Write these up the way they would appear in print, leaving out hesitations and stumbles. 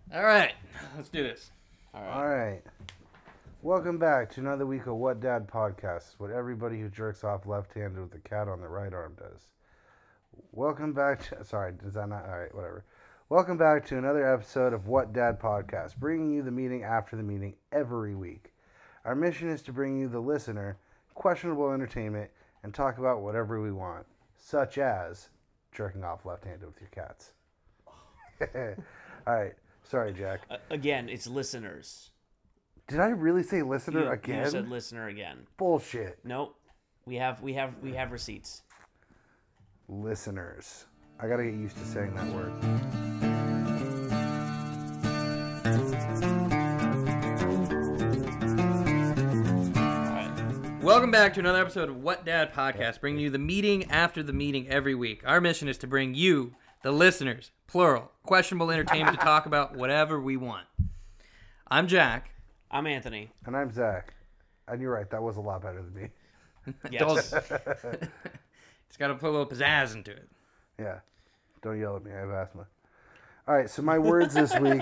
All right, let's do this. All right. Welcome back to another week of What Dad Podcast, what everybody who jerks off left-handed with a cat on their right arm does. Welcome back to... Sorry, does that not... All right, whatever. Welcome back to another episode of What Dad Podcast, bringing you the meeting after the meeting every week. Our mission is to bring you, the listener, questionable entertainment and talk about whatever we want, such as jerking off left-handed with your cats. All right. Sorry, Jack. Again, it's listeners. Did I really say listener again? You said listener again. Bullshit. Nope. We have receipts. Listeners. I gotta get used to saying that word. Welcome back to another episode of What Dad Podcast, bringing you the meeting after the meeting every week. Our mission is to bring you, the listeners, plural, questionable entertainment to talk about whatever we want. I'm Jack. I'm Anthony. And I'm Zach. And you're right, that was a lot better than me. Yes. It's got to put a little pizzazz into it. Yeah. Don't yell at me, I have asthma. All right, so my words this week...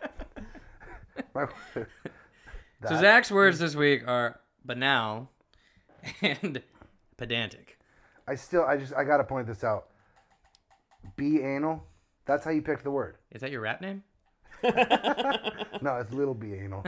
So Zach's words this week are banal and pedantic. I gotta point this out. Be anal. That's how you picked the word. Is that your rap name? No, it's little be anal.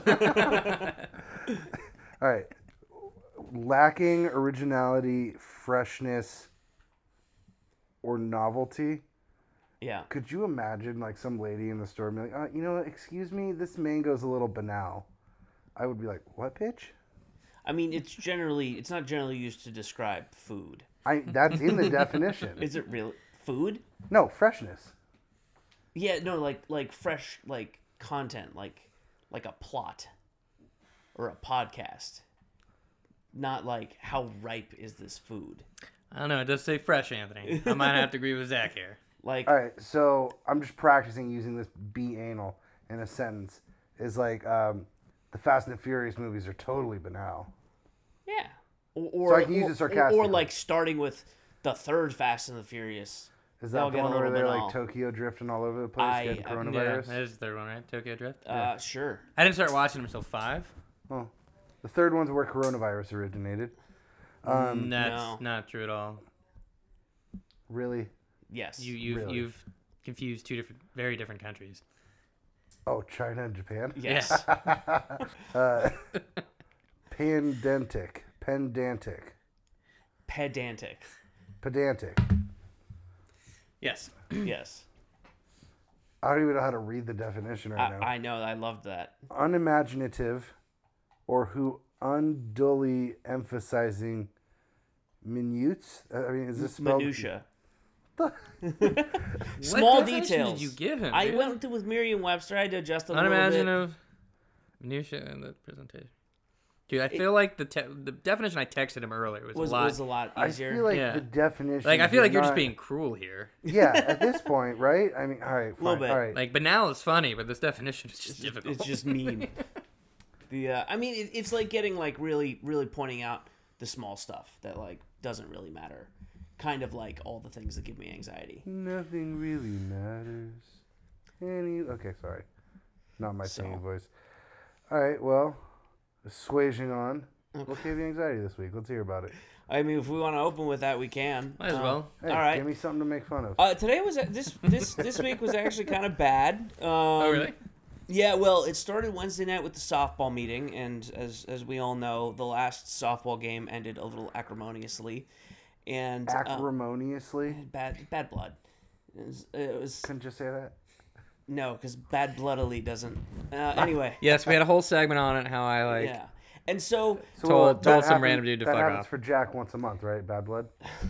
All right. Lacking originality, freshness, or novelty. Yeah. Could you imagine like some lady in the store being like, excuse me, this mango's a little banal. I would be like, what, bitch? I mean, it's not generally used to describe food. That's in the definition. Is it real food? No, freshness. Yeah, no, like fresh, like content, like a plot or a podcast. Not like how ripe is this food? I don't know. It does say fresh, Anthony. I might have to agree with Zach here. Like, all right, so I'm just practicing using this be anal in a sentence. Is like the Fast and Furious movies are totally banal. yeah. Or So I can use it sarcastically. Or like starting with the third Fast and the Furious. Is They'll that the get a one where little they're banal. like Tokyo drifting all over the place, getting Yeah, coronavirus? that is the third one, right? Tokyo Drift? Sure. I didn't start watching them until 5. Oh, the third one's where coronavirus originated. That's No. not true at all. Really? Yes. Really? You've confused two very different countries. Oh, China and Japan? Yes. Pedantic. Pedantic. Yes. Yes. I don't even know how to read the definition right now. I know. I loved that. Unimaginative, or who unduly emphasizing minutes. I mean, is this spelled? Minutia. What Small definition details. did you give him? I dude? went with Merriam-Webster. I had to adjust a little bit. Unimaginative, minutia, and the presentation. Dude, I feel like the definition I texted him earlier was a lot I easier. feel like Yeah. the definition. like I feel like you're just not- being cruel here. Yeah, at this point, right? I mean, all right, fine. Little bit. All right. Like banal is funny, but this definition is just difficult. It's just mean. I mean, it's like getting like really, really pointing out the small stuff that like doesn't really matter. Kind of like all the things that give me anxiety. Nothing really matters. Okay, sorry. Not my singing voice. All right, well, swaging on. What gave you anxiety this week? Let's hear about it. I mean, if we want to open with that, we can. Might as well. Hey, all right. give me something to make fun of. Today was this week was actually kind of bad. Oh really? Yeah, well, it started Wednesday night with the softball meeting, and as we all know, the last softball game ended a little acrimoniously, and Acrimoniously? bad blood. It was Couldn't just say that? no, because bad bloodily doesn't. Anyway, Yes, we had a whole segment on it. How I like. yeah, and so Told that some random dude to that fuck happens off. for Jack once a month, right? Bad blood?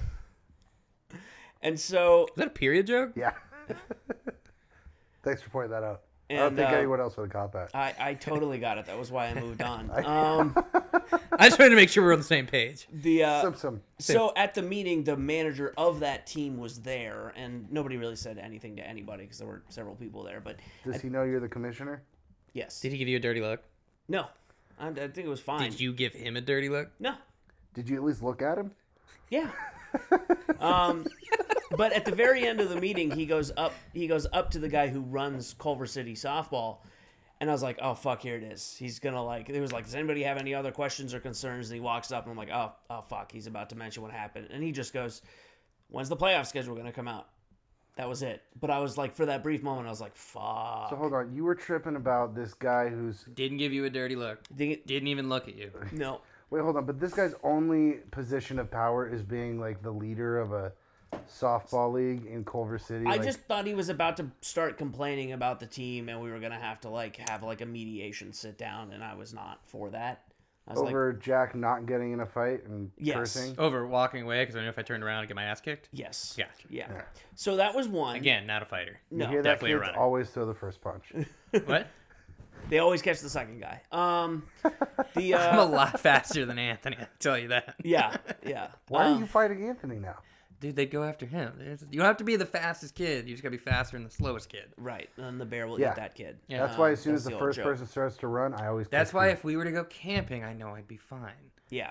and so Is that a period joke? Yeah. Thanks for pointing that out. I don't And, think anyone else would have caught that. I totally got it. That was why I moved on. I just wanted to make sure we're on the same page. Some. So at the meeting, the manager of that team was there, and nobody really said anything to anybody because there were several people there. But Does he know you're the commissioner? yes, Did he give you a dirty look? no, I think it was fine. Did you give him a dirty look? No, Did you at least look at him? yeah, But at the very end of the meeting, he goes up to the guy who runs Culver City softball, and I was like, oh fuck, here it is. He's gonna like. It was like, does anybody have any other questions or concerns? And he walks up, and I'm like, oh fuck, he's about to mention what happened, and he just goes, when's the playoff schedule gonna come out? That was it. But I was like, for that brief moment, I was like, fuck. So hold on, you were tripping about this guy who's... Didn't give you a dirty look. Didn't even look at you. No. Wait, hold on, but this guy's only position of power is being like the leader of a softball league in Culver City. I just thought he was about to start complaining about the team, and we were gonna have to like have like a mediation sit down, and I was not for that. I was over Jack not getting in a fight and Yes. cursing. Over walking away because I knew if I turned around I'd get my ass kicked. yes, Gotcha. yeah. Yeah. So that was one. Again, not a fighter. No. You hear definitely a that, kids? runner. Always throw the first punch. What? They always catch the second guy. I'm a lot faster than Anthony, I'll tell you that. yeah. Why are you fighting Anthony now? Dude, they'd go after him. You don't have to be the fastest kid. You just got to be faster than the slowest kid. Right, and the bear will Yeah. eat that kid. Yeah. That's why as soon that's as the the old first joke. person starts to run, I always That's kick why him. if we were to go camping, I know I'd be fine. Yeah.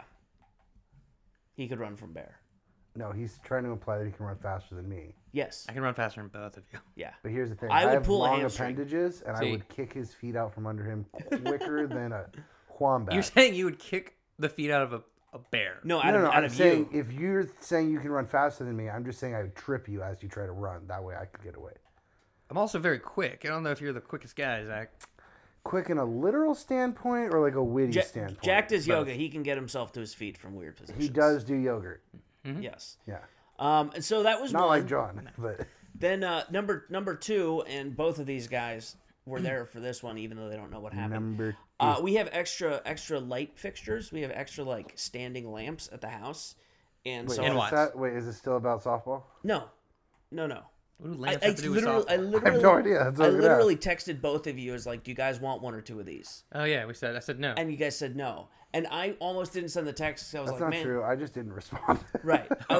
He could run from bear. No, he's trying to imply that he can run faster than me. Yes. I can run faster than both of you. Yeah. But here's the thing. I would have pull a long hamstring. appendages, and I See. would kick his feet out from under him quicker than a wombat. You're saying you would kick the feet out of a bear. No, out No, of I'm saying you. if you're saying you can run faster than me, I'm just saying I would trip you as you try to run. That way I could get away. I'm also very quick. I don't know if you're the quickest guy, Zach. Quick in a literal standpoint or like a witty standpoint? Jack does yoga. He can get himself to his feet from weird positions. He does do yogurt. Yes. Yeah. And so that was Not one. like John, but Then number two, and both of these guys were there for this one, even though they don't know what happened. number We have extra light fixtures. We have extra like standing lamps at the house, and wait, so And is what? is it still about softball? no. What do I lamps have to do with literally, I softball? literally, I have no idea. That's what I I was gonna literally texted both of you as like, do you guys want one or two of these? Oh yeah, I said no. And you guys said no. And I almost didn't send the text. 'Cause I was That's like, not man, true. I just didn't respond. right? I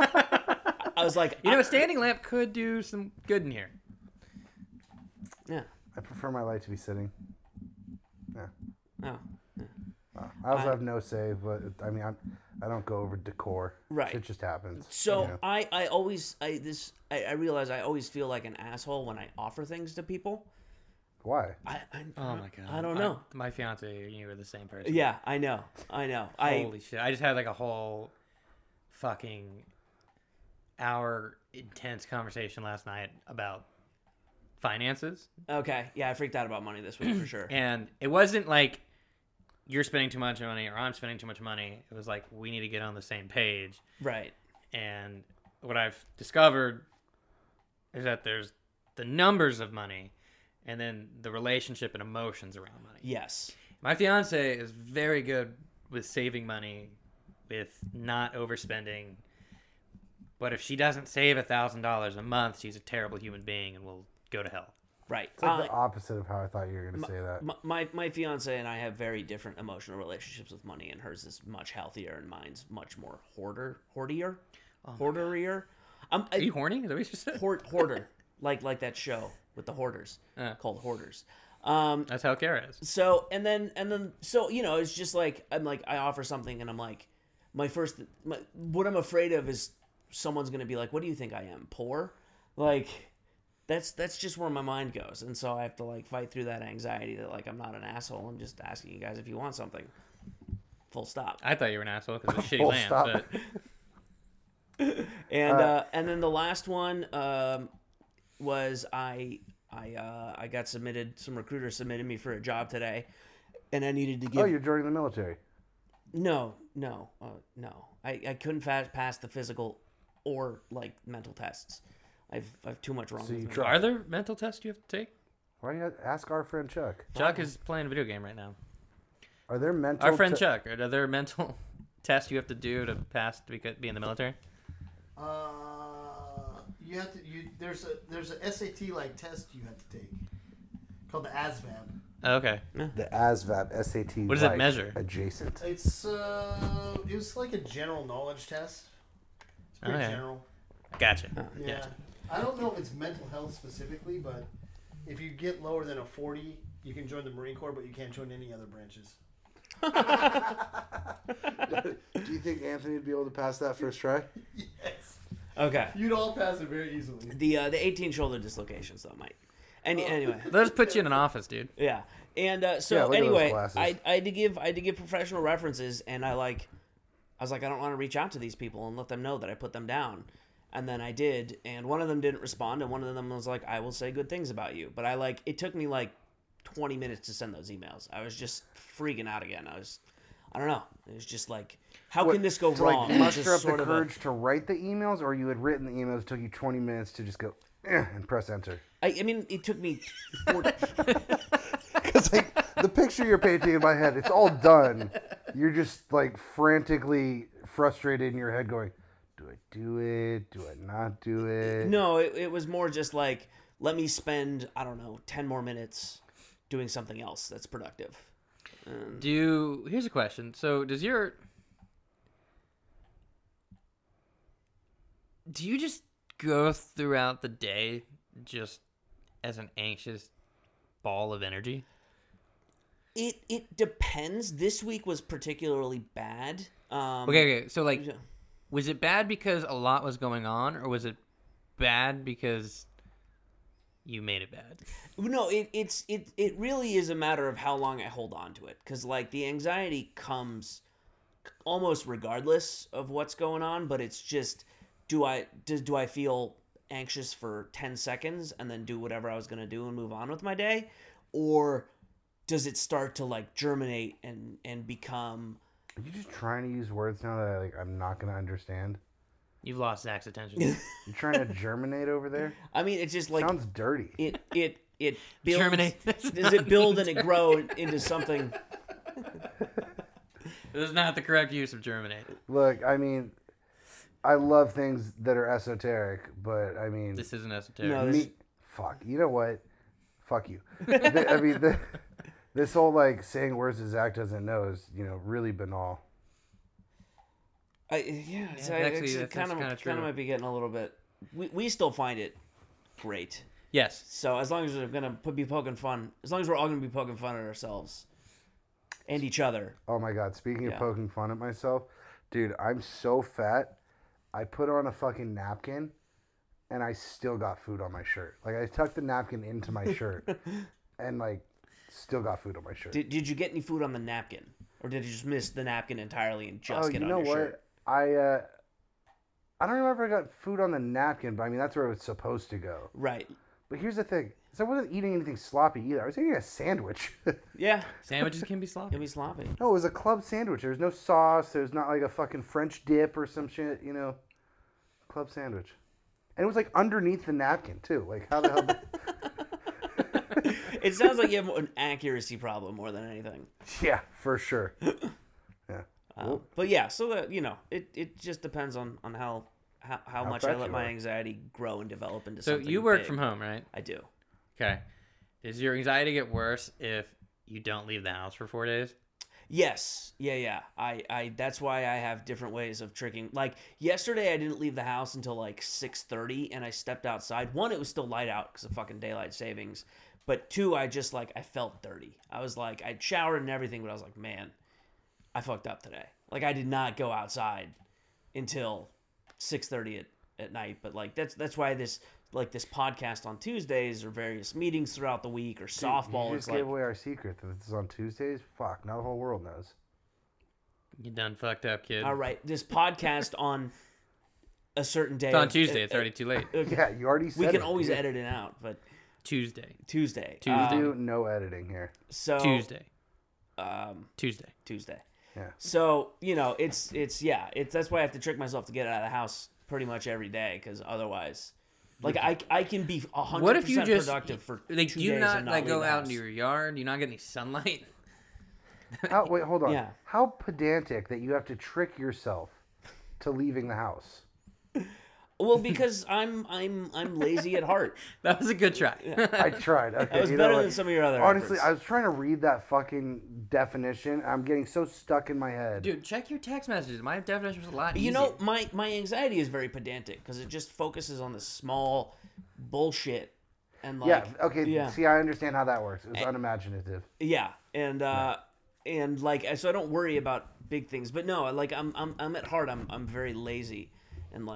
was like, You know, a standing lamp could do some good in here. yeah. I prefer my light to be sitting. Yeah. Oh. I also have no say, but I mean, I don't go over decor. Right. It just happens. So you know? I realize I always feel like an asshole when I offer things to people. Why? Oh my god. I don't know. My fiance and you are the same person. Yeah, I know. Holy shit. I just had like a whole fucking hour intense conversation last night about finances. Okay, yeah, I freaked out about money this week for sure. And it wasn't like you're spending too much money or I'm spending too much money. It was like we need to get on the same page. Right. And what I've discovered is that there's the numbers of money and then the relationship and emotions around money. Yes. My fiance is very good with saving money, with not overspending. But if she doesn't save $1,000 a month, she's a terrible human being and will go to hell. Right. It's like the opposite of how I thought you were going to say that. My fiance and I have very different emotional relationships with money, and hers is much healthier, and mine's much more hoardier. Are you horny? Is that what you just said? Hoarder, like that show with the hoarders called Hoarders. That's how Kara is. So and then so you know it's just like I offer something and I'm like what I'm afraid of is someone's gonna be like, what do you think I am, poor? Like that's just where my mind goes, and so I have to like fight through that anxiety that like I'm not an asshole. I'm just asking you guys if you want something. Full stop. I thought you were an asshole because of shitty Full lamps, stop. but And then the last one was I got submitted. Some recruiter submitted me for a job today, and I needed to give. Oh, you're joining the military. No. I couldn't pass the physical or like mental tests. I've too much wrong. So with you me. try. are there mental tests you have to take? Why do you ask our friend Chuck? Chuck is playing a video game right now. Are there mental? Our friend Chuck, are there mental tests you have to do to pass to be in the military? You have to. There's a SAT like test you have to take called the ASVAB. Oh, okay. The ASVAB SAT. What does it measure? Adjacent. It's it was like a general knowledge test. It's pretty Oh, yeah. general. Gotcha. Yeah. Gotcha. I don't know if it's mental health specifically, but if you get lower than a 40, you can join the Marine Corps, but you can't join any other branches. Do you think Anthony would be able to pass that first try? Okay. You'd all pass it very easily. The 18 shoulder dislocations though, Mike. Anyway. They'll just put you in an office, dude. Yeah. And Yeah, so look at those anyway, glasses. I had to give professional references, and I was like, I don't want to reach out to these people and let them know that I put them down. And then I did, and one of them didn't respond, and one of them was like, I will say good things about you. But it took me like 20 minutes to send those emails. I was just freaking out again. I don't know. It was just like, how can this go to, wrong? Like, It was muster just up the sort of courage to write the emails, or you had written the emails, it took you 20 minutes to just go and press enter. I mean, it took me. Because like the picture you're painting in my head, it's all done. You're just like frantically frustrated in your head, going, "Do I do it? Do I not do it?" No, it was more just like, let me spend, I don't know, 10 more minutes doing something else that's productive. Here's a question. So do you just go throughout the day just as an anxious ball of energy? It depends. This week was particularly bad. Okay. So like, was it bad because a lot was going on, or was it bad because you made it bad? No, it really is a matter of how long I hold on to it, because like the anxiety comes almost regardless of what's going on, but it's just do I feel anxious for 10 seconds and then do whatever I was going to do and move on with my day, or does it start to like germinate and become? Are you just trying to use words now that I'm not going to understand? You've lost Zach's attention. You're trying to germinate over there? I mean, it's just like Sounds dirty. it builds. Germinate. Does it build and it grow into something? This is not the correct use of germinate. Look, I mean, I love things that are esoteric, but I mean, This isn't esoteric. No, fuck. You know what? Fuck you. This whole like saying words that Zach doesn't know is, really banal. It's actually, it that's kind kinda of true. might be getting a little bit. We still find it great. Yes. So as long as we're gonna be poking fun, as long as we're all gonna be poking fun at ourselves and each other. Oh my God. Speaking of Yeah. poking fun at myself, dude, I'm so fat. I put on a fucking napkin and I still got food on my shirt. Like I tucked the napkin into my shirt and like still got food on my shirt. Did you get any food on the napkin, or did you just miss the napkin entirely and just get you on know your what? shirt? I don't remember if I got food on the napkin, but I mean that's where it was supposed to go. Right. But here's the thing: is I wasn't eating anything sloppy either. I was eating a sandwich. Yeah. Sandwiches can be sloppy. It'll be sloppy. No, it was a club sandwich. There was no sauce. There was not like a fucking French dip or some shit. Club sandwich, and it was like underneath the napkin too. Like how the hell? It sounds like you have an accuracy problem more than anything. Yeah, for sure. Yeah. But yeah, so that it just depends on how much I fat let you my are. anxiety grow and develop into So something. you work big. from home, right? I do. Okay. Does your anxiety get worse if you don't leave the house for 4 days? Yes. Yeah. I that's why I have different ways of tricking. Like yesterday I didn't leave the house until like 6:30 and I stepped outside. One, it was still light out because of fucking daylight savings. But two, I just like I felt dirty. I was like I'd showered and everything, but I was like, man, I fucked up today. Like I did not go outside until 6:30 at night. But like that's why this podcast on Tuesdays or various meetings throughout the week or softball. You It's just like gave away our secret that this is on Tuesdays. Fuck, now the whole world knows. You done fucked up, kid. all right, this podcast on a certain day. It's on Tuesday. It's already too late. Yeah, you already said We it. can always Yeah. edit it out, but Tuesday. Tuesday. Tuesday. Do no editing here. So Tuesday. Tuesday. Yeah. So it's that's why I have to trick myself to get out of the house pretty much every day, because otherwise, like I can be 100% What if you just productive for like? 2 Do you days not and not like go leave the out house. into your yard? Do you not get any sunlight? Wait, hold on. Yeah. How pedantic that you have to trick yourself to leaving the house. Well, because I'm lazy at heart. That was a good try. I tried. Okay, That was you know better what? than some of your other Honestly, efforts. I was trying to read that fucking definition. I'm getting so stuck in my head. Dude, check your text messages. My definition was a lot easier. You know, my anxiety is very pedantic because it just focuses on the small bullshit and like Yeah. Okay. yeah. See, I understand how that works. It was unimaginative. Yeah, and like so I don't worry about big things. But no, like I'm at heart I'm very lazy, and like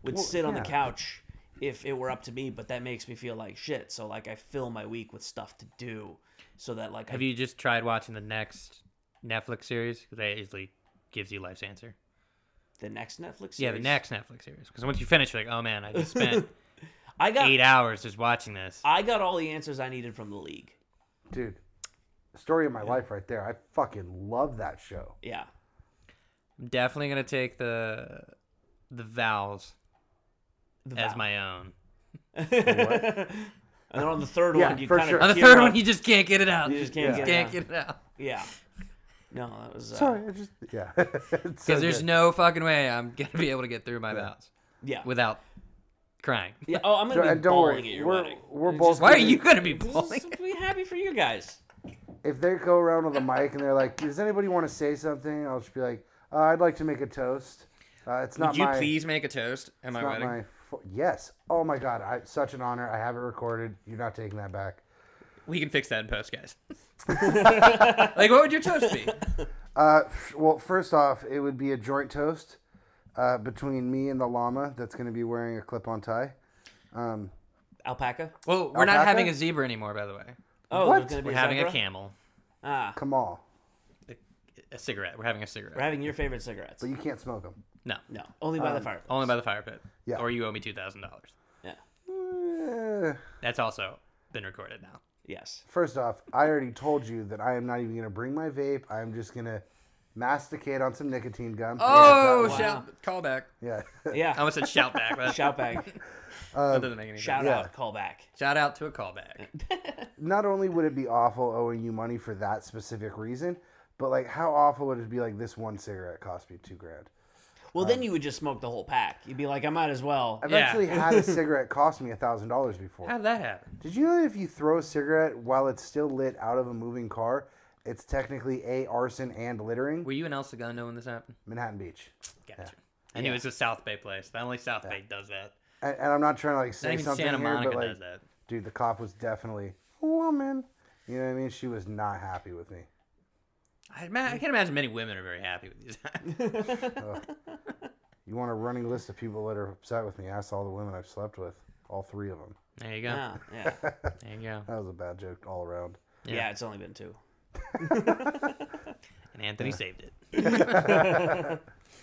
would Well, sit on the yeah. couch if it were up to me, but that makes me feel like shit. So like I fill my week with stuff to do, so that like Have you just tried watching the next Netflix series? Because that usually gives you life's answer. the next Netflix series? Yeah, the next Netflix series. Because once you finish, you're like, oh man, I just spent I got 8 hours just watching this. I got all the answers I needed from the league. Dude, story of my life right there. I fucking love that show. Yeah. I'm definitely gonna take the Vows The as Vow. my own. And then on the third Yeah, one, you for kind sure. of On the third one, you just can't get it out. You just can't Yeah. get Can't get it out. Yeah. No, that was Sorry, I just yeah. Because there's no fucking way I'm gonna be able to get through my vows Yeah. without crying. Yeah. Oh, I'm gonna be And don't bawling worry, at your we're- wedding. we're It's both just- Why are you gonna be Just bawling? be happy for you guys. If they go around with a mic and they're like, "Does anybody want to say something?" I'll just be like, "I'd like to make a toast." It's not Would you my. please make a toast at my It's not wedding? my. Yes. Oh my God! Such an honor. I have it recorded. You're not taking that back. We can fix that in post, guys. Like, what would your toast be? Well, first off, it would be a joint toast between me and the llama that's going to be wearing a clip-on tie. Alpaca. Well, we're not Alpaca? having a zebra anymore, by the way. Oh, What? there's gonna be We're having a zebra? camel, Ah, Kamal, a cigarette. We're having a cigarette. we're having your favorite cigarettes. but you can't smoke them. No, No, only by the fire. only by the fire pit. Yeah. Or you owe me $2,000. Yeah. That's also been recorded now. Yes. First off, I already told you that I am not even going to bring my vape. I am just going to masticate on some nicotine gum. Oh, Wow. shout callback. Yeah. Yeah. I almost said shout back. But Shout back. that doesn't make any sense. Shout Yeah. out. Call back. Shout out to a callback. Not only would it be awful owing you money for that specific reason, but like how awful would it be like this one cigarette cost me $2,000? Well, then you would just smoke the whole pack. You'd be like, I might as well. I've Yeah. actually had a cigarette cost me $1,000 before. How did that happen? Did you know that if you throw a cigarette while it's still lit out of a moving car, it's technically arson and littering? Were you in El Segundo when this happened? Manhattan Beach. Gotcha. I knew it was a South Bay place. The only South Bay does that. And I'm not trying to like Not say even something Santa here, Monica but like, does that. dude, the cop was definitely a woman. You know what I mean? She was not happy with me. I can't imagine many women are very happy with these. You want a running list of people that are upset with me? Ask all the women I've slept with. All 3 of them. There you go. Yeah. Yeah. There you go. That was a bad joke all around. Yeah. It's only been 2. And Anthony saved it.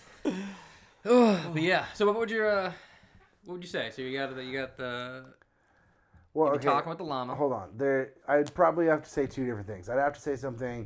But yeah. So what would you say? So you got the Well, you okay. talking with the llama. Hold on. I'd probably have to say 2 different things. I'd have to say something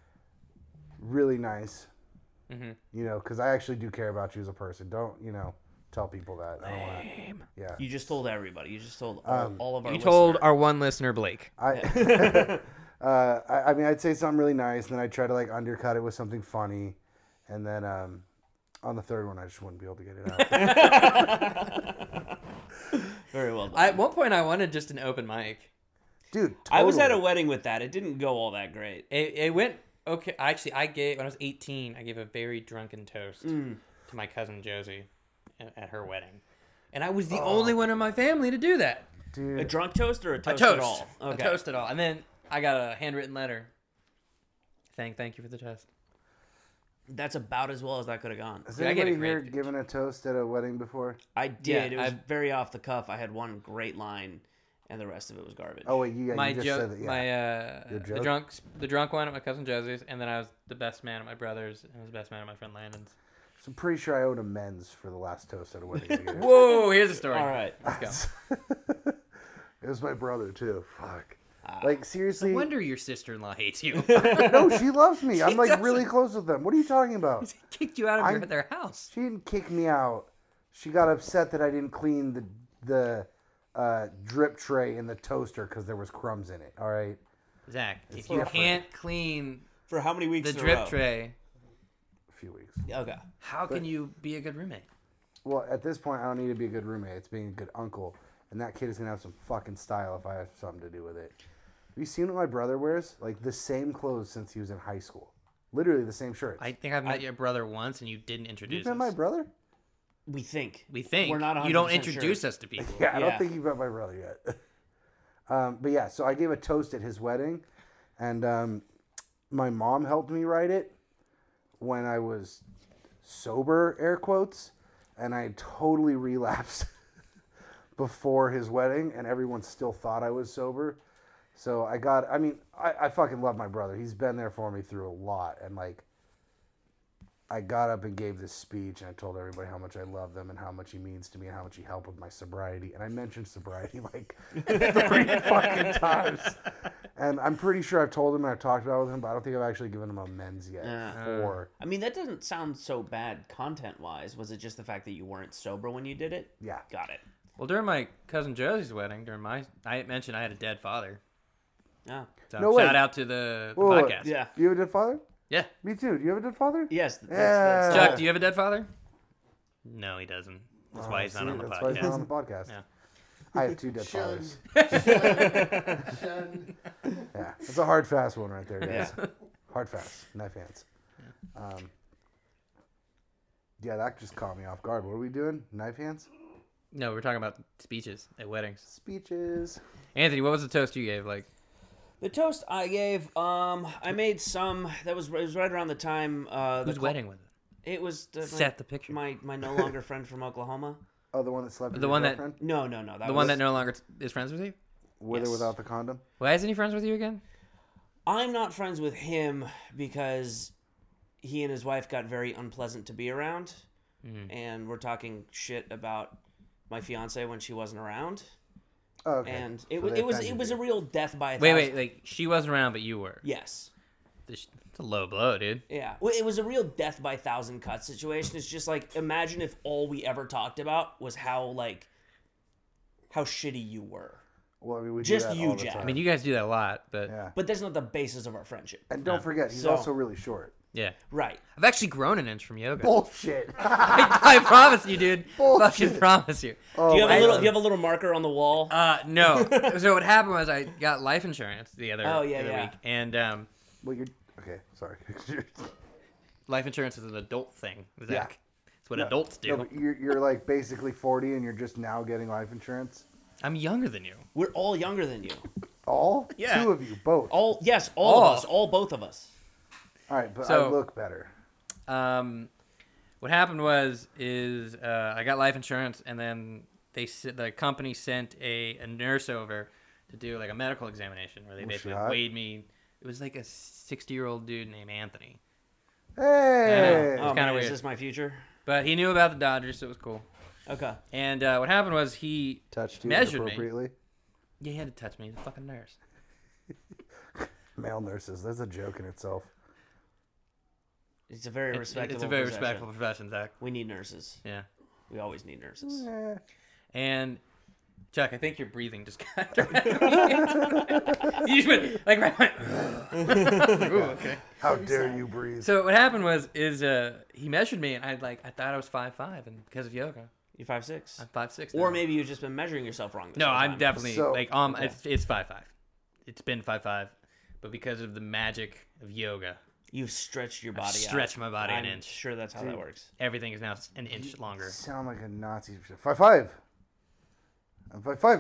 really nice. Mm-hmm. You know, because I actually do care about you as a person. Don't, tell people that. I don't wanna, yeah. You just told everybody. You just told all of our You listeners. told our one listener, Blake. I mean, I'd say something really nice, and then I'd try to like undercut it with something funny, and then on the third one, I just wouldn't be able to get it out. Very well done. At one point, I wanted just an open mic. Dude, I was at a totally. wedding with that. It didn't go all that great. It went okay. Actually, when I was 18, I gave a very drunken toast to my cousin Josie at her wedding, and I was the only one in my family to do that. Dude, A drunk toast or a A toast, toast, at all? a toast at all, and then I got a handwritten letter saying thank you for the toast. That's about as well as that could have gone. has Yeah, I get anybody it here great. given a toast at a wedding before? I did. Yeah, it was I've- very off the cuff. I had one great line, and the rest of it was garbage. Oh wait, you My just joke, said that. Yeah. Your joke? the drunk one at my cousin Josie's, and then I was the best man at my brother's, and I was the best man at my friend Landon's. So I'm pretty sure I owed amends for the last toast at a wedding. together. Whoa, here's the story. All right. Let's go. It was my brother too. Fuck. Ah. Like seriously. No wonder your sister-in-law hates you. No, she loves me. I'm like doesn't. really close with them. What are you talking about? Kicked you out of their house. She didn't kick me out. She got upset that I didn't clean the drip tray in the toaster because there was crumbs in it. All right. Zach, if It's you different. can't clean For how many weeks the in a drip row? tray, A few weeks. Okay. how can you be a good roommate? Well, at this point, I don't need to be a good roommate. It's being a good uncle. And that kid is going to have some fucking style if I have something to do with it. Have you seen what my brother wears? Like the same clothes since he was in high school. Literally the same shirts. I think I've met your brother once, and you didn't introduce You've met us. my brother? We think. We think We're not you don't 100% introduce sure. us to people. Yeah, I don't Yeah. think you've met my brother yet. But yeah, so I gave a toast at his wedding. And my mom helped me write it when I was sober, air quotes. and I totally relapsed before his wedding, and everyone still thought I was sober. So I fucking love my brother. He's been there for me through a lot, and like, I got up and gave this speech, and I told everybody how much I love them and how much he means to me and how much he helped with my sobriety. And I mentioned sobriety like 3 fucking times. And I'm pretty sure I've told him and I've talked about it with him, but I don't think I've actually given him amends yet for... I mean, that doesn't sound so bad content-wise. Was it just the fact that you weren't sober when you did it? Yeah. Got it. Well, during my cousin Josie's wedding, I mentioned I had a dead father. Oh. So No way. shout out to the Whoa, podcast. Yeah. Do you have a dead father? Yeah. Me too. Do you have a dead father? Yes. Yeah. Chuck, do you have a dead father? No, he doesn't. That's why he's not on the That's why he's not on podcast. the podcast. Yeah. I have 2 dead Shun. fathers. Shun. Yeah, it's a hard, fast one right there, guys. Yeah. Hard, fast. Knife hands. Yeah, that just caught me off guard. What are we doing? Knife hands? No, we're talking about speeches at weddings. Speeches. Anthony, what was the toast you gave? Like, The toast I gave, I made some. It was right around the time. whose wedding was it? It was Set the picture. my no longer friend from Oklahoma. Oh, the one that slept with The your one that- girlfriend? No. The one that no longer is friends with you? With Yes. or without the condom? Why isn't he friends with you again? I'm not friends with him because he and his wife got very unpleasant to be around, and we're talking shit about my fiance when she wasn't around, Oh, okay. and So it they was offended a you. real death by a Wait, thousand. like she wasn't around, but you were. Yes. It's a low blow, dude. Yeah, well, it was a real death by thousand cuts situation. It's just like, imagine if all we ever talked about was how shitty you were. Well, I mean, we Just do that you, all the Jack. time. I mean, you guys do that a lot, but Yeah. But that's not the basis of our friendship. And don't forget, he's So- also really short. yeah. Right. I've actually grown an inch from yoga. Bullshit. I promise you, dude. Bullshit. Fucking promise you. Oh, Do you have my a little? God. Do you have a little marker on the wall? No. So what happened was I got life insurance the other yeah. week, and Well, you're... Okay, sorry. life insurance is an adult thing, Zach. Yeah. It's what adults do. No, but you're like basically 40 and you're just now getting life insurance? I'm younger than you. We're all younger than you. All? Yeah. 2 of you, both. All All. of us, both of us. All right, but So- I look better. What happened was I got life insurance, and then the company sent a nurse over to do like a medical examination where they Was she basically hot? weighed me. It was like a 60-year-old dude named Anthony, Hey! Oh kinda man, weird. is this my future? but he knew about the Dodgers, so it was cool. Okay. And what happened was he Touched you measured me. appropriately. Yeah, he had to touch me. He's a fucking nurse. Male nurses. That's a joke in itself. It's a very respectable. It's a very profession. respectable profession, Zach. We need nurses. Yeah. We always need nurses. Eh. And Chuck, I think your breathing just got dramatic. You just went like right. Ooh, okay. How dare you breathe? So what happened was he measured me, and I thought I was 5'5", and because of yoga, You're 5'6". I'm 5'6". Or now. maybe you've just been measuring yourself wrong. This no, whole I'm time. definitely So- like it's 5'5". It's been 5'5", but because of the magic of yoga, You've stretched your body. stretched out. my body an I'm inch. Sure, that's how that works. everything is now an inch longer. Sound like a Nazi. 5'5". I'm 5'5".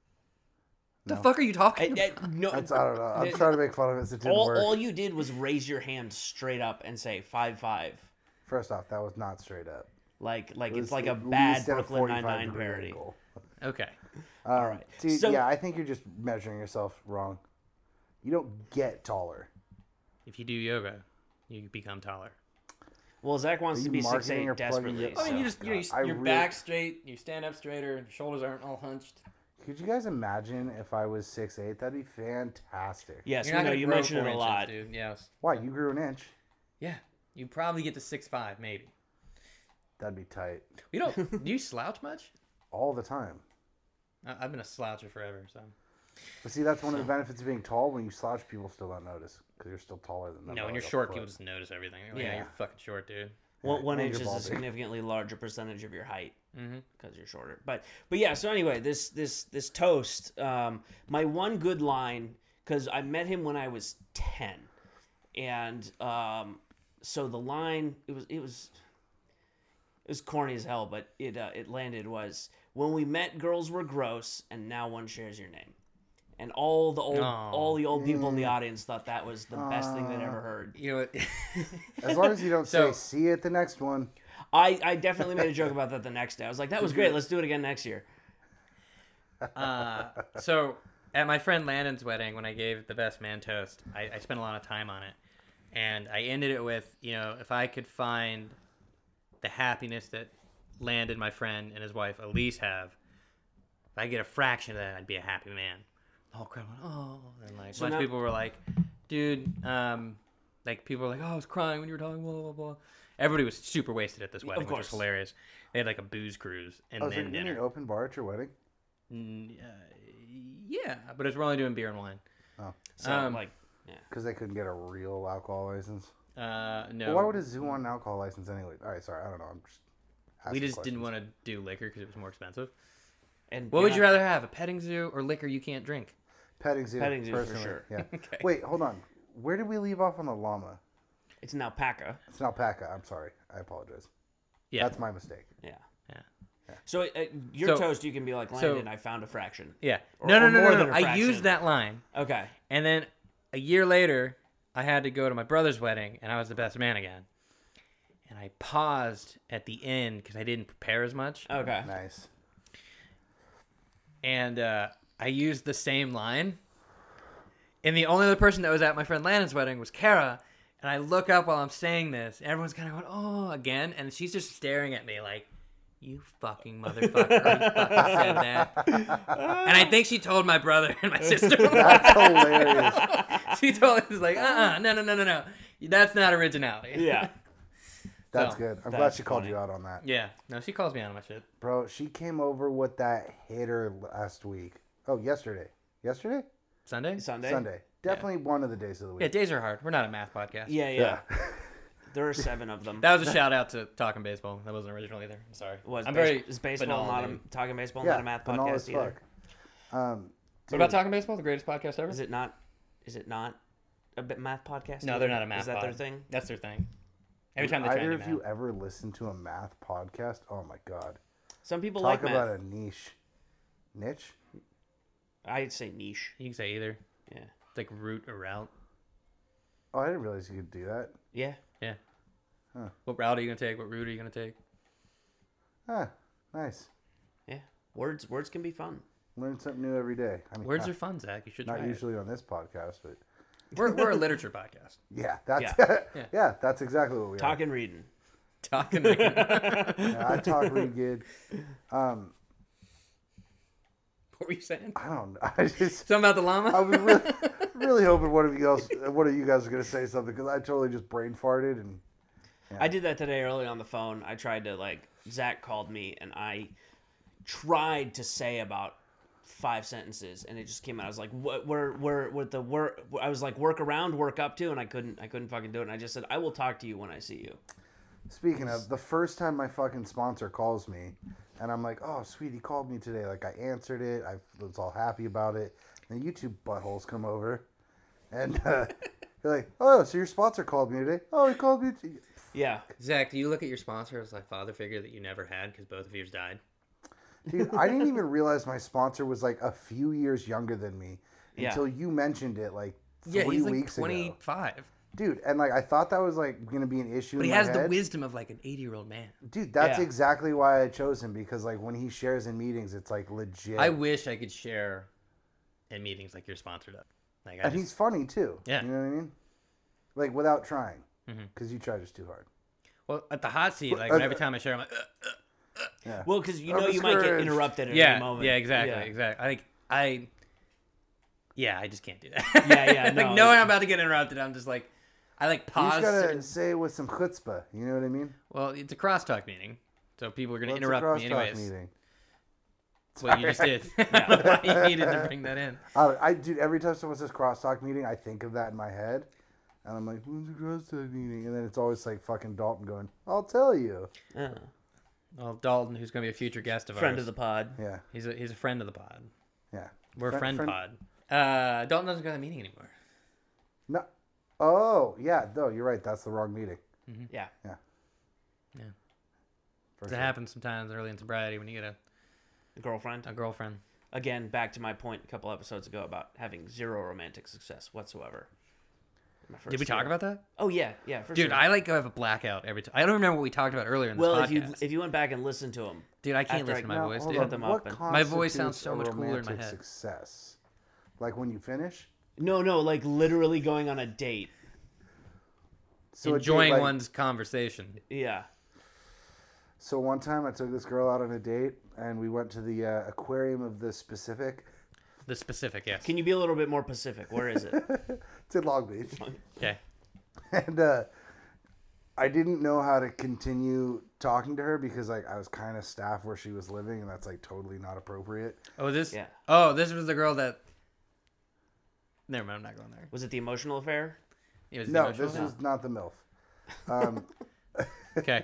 The fuck are you talking about? No, I don't know. I'm trying to make fun of it. It didn't work. all you did was raise your hand straight up and say 5'5". First off, that was not straight up. Like It was it's like a at bad least at a Brooklyn 45 Nine-Nine degree parody. angle. Okay. All right. See, So- yeah, I think you're just measuring yourself wrong. You don't get taller. If you do yoga, you become taller. Well, Zach wants Are to you be marketing 6'8" or plugging desperately. your- I mean, so- you just I your really- back straight, you stand up straighter, your shoulders aren't all hunched. Could you guys imagine if I was 6'8"? That'd be fantastic. Yes, You're we not know gonna you grow mentioned 4 it a inches, lot. dude. Yes. Why? You grew an inch. Yeah. You probably get to 6'5", maybe. That'd be tight. We don't. Do you slouch much? All the time. I've been a sloucher forever, so. But see, that's one of the benefits of being tall. When you slouch, people still don't notice because you're still taller than them. No, by when you're like a short, foot. people just notice everything. Oh, yeah, Yeah. you're fucking short, dude. One and inch you're is a balding. significantly larger percentage of your height Mm-hmm. because you're shorter. But yeah. So anyway, this toast. My one good line, because I met him when I was 10, and so the line it was corny as hell, but it landed was, when we met, girls were gross, and now one shares your name. And all the old people in the audience thought that was the best thing they'd ever heard. You know what? As long as you don't So- say, "See you at the next one." I definitely made a joke about that the next day. I was like, that was great. Let's do it again next year. So at my friend Landon's wedding, when I gave the best man toast, I spent a lot of time on it, and I ended it with, if I could find the happiness that Landon, my friend, and his wife Elise have, if I get a fraction of that, I'd be a happy man. The whole crowd went, oh, and like a bunch of people were like, dude, like people were like, oh, I was crying when you were talking, blah blah blah. Everybody was super wasted at this wedding, which was hilarious. They had like a booze cruise and then so you dinner. mean open bar at your wedding? Yeah, but we're only doing beer and wine. Oh, So because they couldn't get a real alcohol license. No. Well, why would a zoo want an alcohol license anyway? All right, sorry, I don't know. I'm just. We just asking didn't questions. want to do liquor because it was more expensive. and What would you rather have, a petting zoo or liquor you can't drink? Petting zoo. Petting zoo for personally. sure. Yeah. Okay. Wait, hold on. Where did we leave off on the llama? It's an alpaca. It's an alpaca. I'm sorry. I apologize. Yeah. That's my mistake. Yeah. Yeah. So your So- toast, you can be like, Landon, I found a fraction. Yeah. Or- No, or more than a I fraction. used that line. Okay. And then a year later, I had to go to my brother's wedding, and I was the best man again. And I paused at the end because I didn't prepare as much. Okay. Nice. And I used the same line. And the only other person that was at my friend Landon's wedding was Kara. And I look up while I'm saying this, and everyone's kind of going, oh, again. And she's just staring at me like, you fucking motherfucker. You fucking said that. And I think she told my brother and my sister. That's hilarious. She told us, like, no. That's not originality. Yeah. That's So, good. I'm glad that's she called funny. you out on that. Yeah. No, she calls me out on my shit. Bro, she came over with that hitter last week. Oh, yesterday. Yesterday? Sunday? Sunday? Definitely one of the days of the week. Yeah, days are hard. We're not a math podcast. Yeah. There are 7 of them. That was a shout out to Talking Baseball. That wasn't original either. I'm sorry. Is baseball banal, not dude. talking baseball Yeah, not a math banal as podcast either? fuck. What about Talking Baseball? The greatest podcast ever? Is it not a bit math podcast? No, either? they're not a math Is that pod. their thing? That's their thing. Every time they Either try to of do you math. ever listen to a math podcast? Oh my god. Some people Talk like about math. a niche. I'd say niche. You can say either. Yeah. It's like root or route. Oh, I didn't realize you could do that. Yeah. Yeah. Huh. What route are you going to take? What route are you going to take? Ah, nice. Yeah. Words can be fun. Learn something new every day. I mean, Words are fun, Zach. You should try not it. usually on this podcast, but We're a literature podcast. yeah, that's Yeah. yeah, that's exactly what we are. Talking reading. Talking. Yeah, I talk really good. What were you saying? I don't know. I just Something about the llama? I was really, really hoping one of you guys was gonna say something because I totally just brain farted and I did that today early on the phone. I tried to Zach called me and I tried to say about 5 sentences and it just came out. I was like, "What? Where with the work?" I was like, "Work around, work up to," and I couldn't fucking do it. And I just said, "I will talk to you when I see you." Speaking of, the first time my fucking sponsor calls me, and I'm like, oh, sweet, he called me today. Like, I answered it. I was all happy about it. And you two buttholes come over. And you're like, oh, so your sponsor called me today? Oh, he called me. Yeah. Zach, do you look at your sponsor as like father figure that you never had because both of yours died? Dude, I didn't even realize my sponsor was like a few years younger than me Yeah. until you mentioned it like Yeah, 3 he's like weeks ago. 25. Dude, and like I thought that was like going to be an issue But in he my has head. the wisdom of like an 80-year-old man. Dude, that's Yeah. exactly why I chose him because like when he shares in meetings, it's like legit. I wish I could share in meetings like your sponsor does. Like, And he's funny too. Yeah. You know what I mean? Like without trying. Mhm. Because you try just too hard. well, at the hot seat, like every time I share, I'm like, Yeah. Well, because you I'm know you might get discouraged. interrupted at yeah, any moment. yeah, exactly, Yeah. exactly. I just can't do that. Yeah, like no. knowing I'm about to get interrupted, I'm just like, I like You pause. just gotta certain- say it with some chutzpah. You know what I mean? Well, it's a crosstalk meeting, so people are going to What's a interrupt me crosstalk anyways. meeting? That's what you just did. I don't know why you needed to bring that in. Dude, every time someone says crosstalk meeting, I think of that in my head. And I'm like, when's the crosstalk meeting? And then it's always like fucking Dalton going, I'll tell you. Yeah. Well, Dalton, who's going to be a future guest of Friend ours. of the pod. Yeah. He's a friend of the pod. Yeah. We're a friend Friend- pod. Dalton doesn't go to the meeting anymore. No. Oh, yeah. No, you're right. That's the wrong meeting. Yeah. For It sure. happens sometimes early in sobriety when you get Girlfriend. a girlfriend. Again, back to my point a couple episodes ago about having zero romantic success whatsoever. My first Did we talk year. about that? Oh yeah, yeah, for Dude, sure. I have a blackout every time. I don't remember what we talked about earlier in this well, podcast. if you went back and listened to them, Dude, I can't after listen to my Now, voice, hold dude. on. them What up My voice sounds constitutes so a much cooler in my romantic head. Success, like when you finish. no, like literally going on a date. So a date, Enjoying like- one's conversation. Yeah. So one time I took this girl out on a date, and we went to the aquarium of the Pacific. The specific, yes. Can you be a little bit more Pacific? Where is it? It's in Long Beach. Okay. And I didn't know how to continue talking to her because like I was kind of staff where she was living, and that's like totally not appropriate. Oh, this. Yeah. Oh, this was the girl that. Never mind. I'm not going there. Was it the emotional affair? It was the No, emotional this one? is not the MILF. Okay.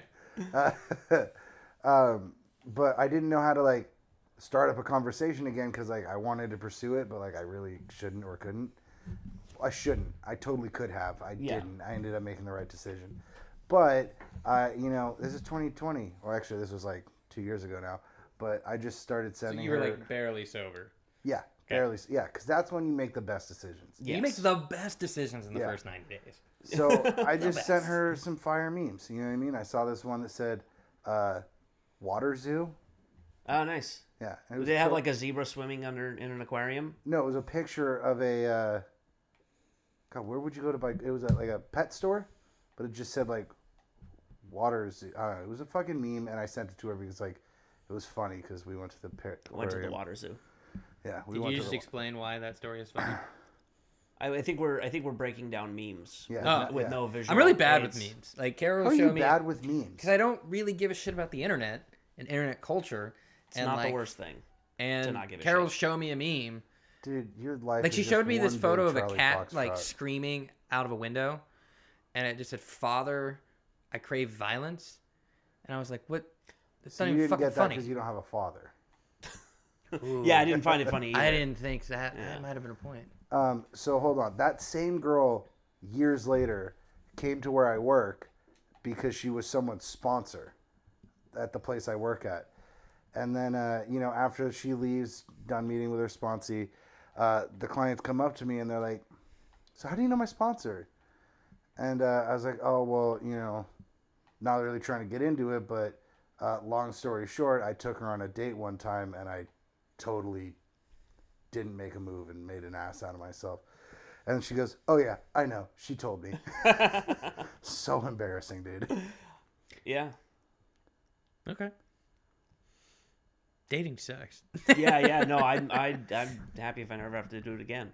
But I didn't know how to like start up a conversation again because like I wanted to pursue it, but like I really shouldn't or couldn't. I shouldn't. I totally could have. I Yeah. didn't. I ended up making the right decision. But you know, this is 2020. Or actually, this was like 2 years ago now. But I just started So sending you were her. like barely sober. Yeah, barely. Yeah, because that's when you make the best decisions. Yes. You make the best decisions in the Yeah. first 90 days. So I just sent her some fire memes. You know what I mean? I saw this one that said, "Water zoo." Oh, nice. Yeah. it Do was they have so- like a zebra swimming in an aquarium? No, it was a picture of a. God, where would you go to buy? It was like a pet store, but it just said like, "Water zoo." I don't know. It was a fucking meme, and I sent it to her because like, it was funny because we went to the Went to the aquarium. water zoo. Yeah, we Did went you to just the. explain why that story is funny? I think we're breaking down memes. Yeah, With yeah. no visual. I'm really bad with aids. memes. Like, Carol How are showed you me. bad with memes? Because I don't really give a shit about the internet and internet culture. It's and not like, the worst thing. And not give a Carol shit. showed me a meme. Dude, your life. Like, is she just showed me this one photo big of a Charlie cat, Fox like, fraud. screaming out of a window. And it just said, "Father, I crave violence." And I was like, what? That's So not you even didn't fucking get that funny. because you don't have a father. Yeah, I didn't find it funny. I either. didn't think that. Yeah. That might have been a point. So hold on. That same girl, years later, came to where I work because she was someone's sponsor at the place I work at. And then, you know, after she leaves, done meeting with her sponsee, the clients come up to me and they're like, "So how do you know my sponsor?" And I was like, "Oh, well, you know, not really trying to get into it, but long story short, I took her on a date one time and I totally didn't make a move and made an ass out of myself." And she goes, "Oh yeah, I know. She told me." So embarrassing, dude. Yeah. Okay. Dating sucks. Yeah. No, I'm happy if I never have to do it again.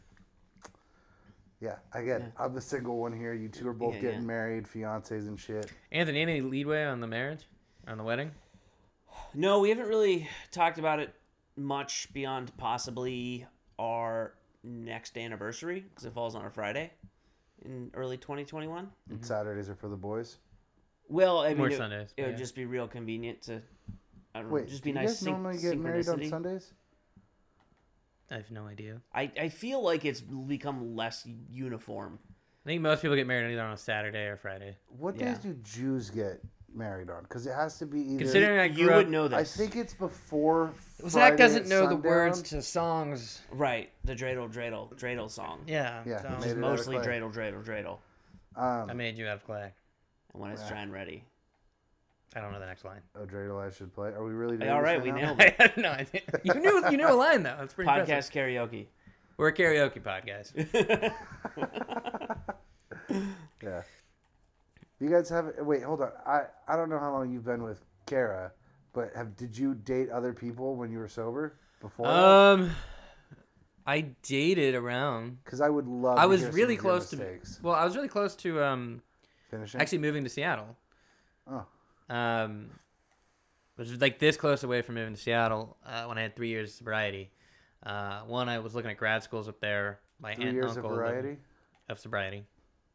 Yeah, I get it. I'm the single one here. You two are both Yeah, getting yeah. married, fiancés and shit. Anthony, any leadway on the marriage? On the wedding? No, we haven't really talked about it much beyond possibly our next anniversary because it falls on a Friday in early 2021. And Saturdays are for the boys. Well, I mean, More it, Sundays, it would yeah. just be real convenient to, I don't know, Wait, just do be you nice. guys normally get married on synchronicity. Sundays? I have no idea. I feel like it's become less uniform. I think most people get married either on a Saturday or Friday. What Yeah. days do Jews get married on? Because it has to be either. Considering I You grew would know. know this. I think it's before. Zach Friday doesn't at know the sundown. words to songs. Right, the dreidel song. Yeah. Yeah, so he made It's it mostly out of clay. dreidel. I made you have clay. And when it's Yeah. dry and ready. I don't know the next line. Oh, Dreidel, I should play. Are we really doing All this right, right we now? nailed I it. had no idea. You knew a line though. That's pretty impressive. Podcast karaoke. We're a karaoke podcast. Yeah. You guys have wait, hold on. I don't know how long you've been with Kara, but did you date other people when you were sober before? I dated around. Because I would love. I to was hear some really of your close to. mistakes. Well, I was really close to Finishing. actually moving to Seattle. Oh. Which was like this close away from moving to Seattle when I had 3 years of sobriety. One, I was looking at grad schools up there. My 3 aunt years and of uncle variety. of sobriety.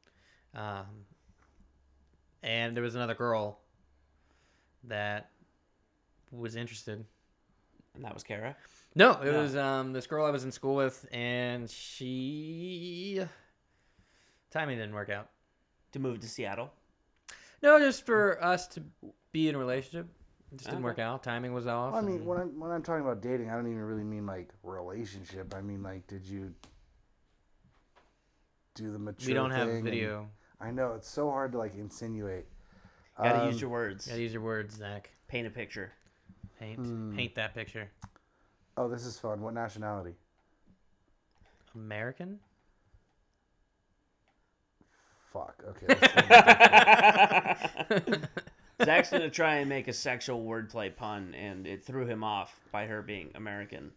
And there was another girl that was interested. And that was Kara. No, it No. was this girl I was in school with, and she timing didn't work out. To move to Seattle. No, just for us to be in a relationship. It just didn't Okay. work out. Timing was off. I mean, and- when I'm talking about dating, I don't even really mean like relationship. I mean like, did do the mature We don't have thing and- video. I know, it's so hard to like insinuate. Gotta use your words. Gotta use your words, Zach. Paint a picture. Paint that picture. Oh, this is fun. What nationality? American? Fuck. Okay. Zach's gonna try and make a sexual wordplay pun, and it threw him off by her being American.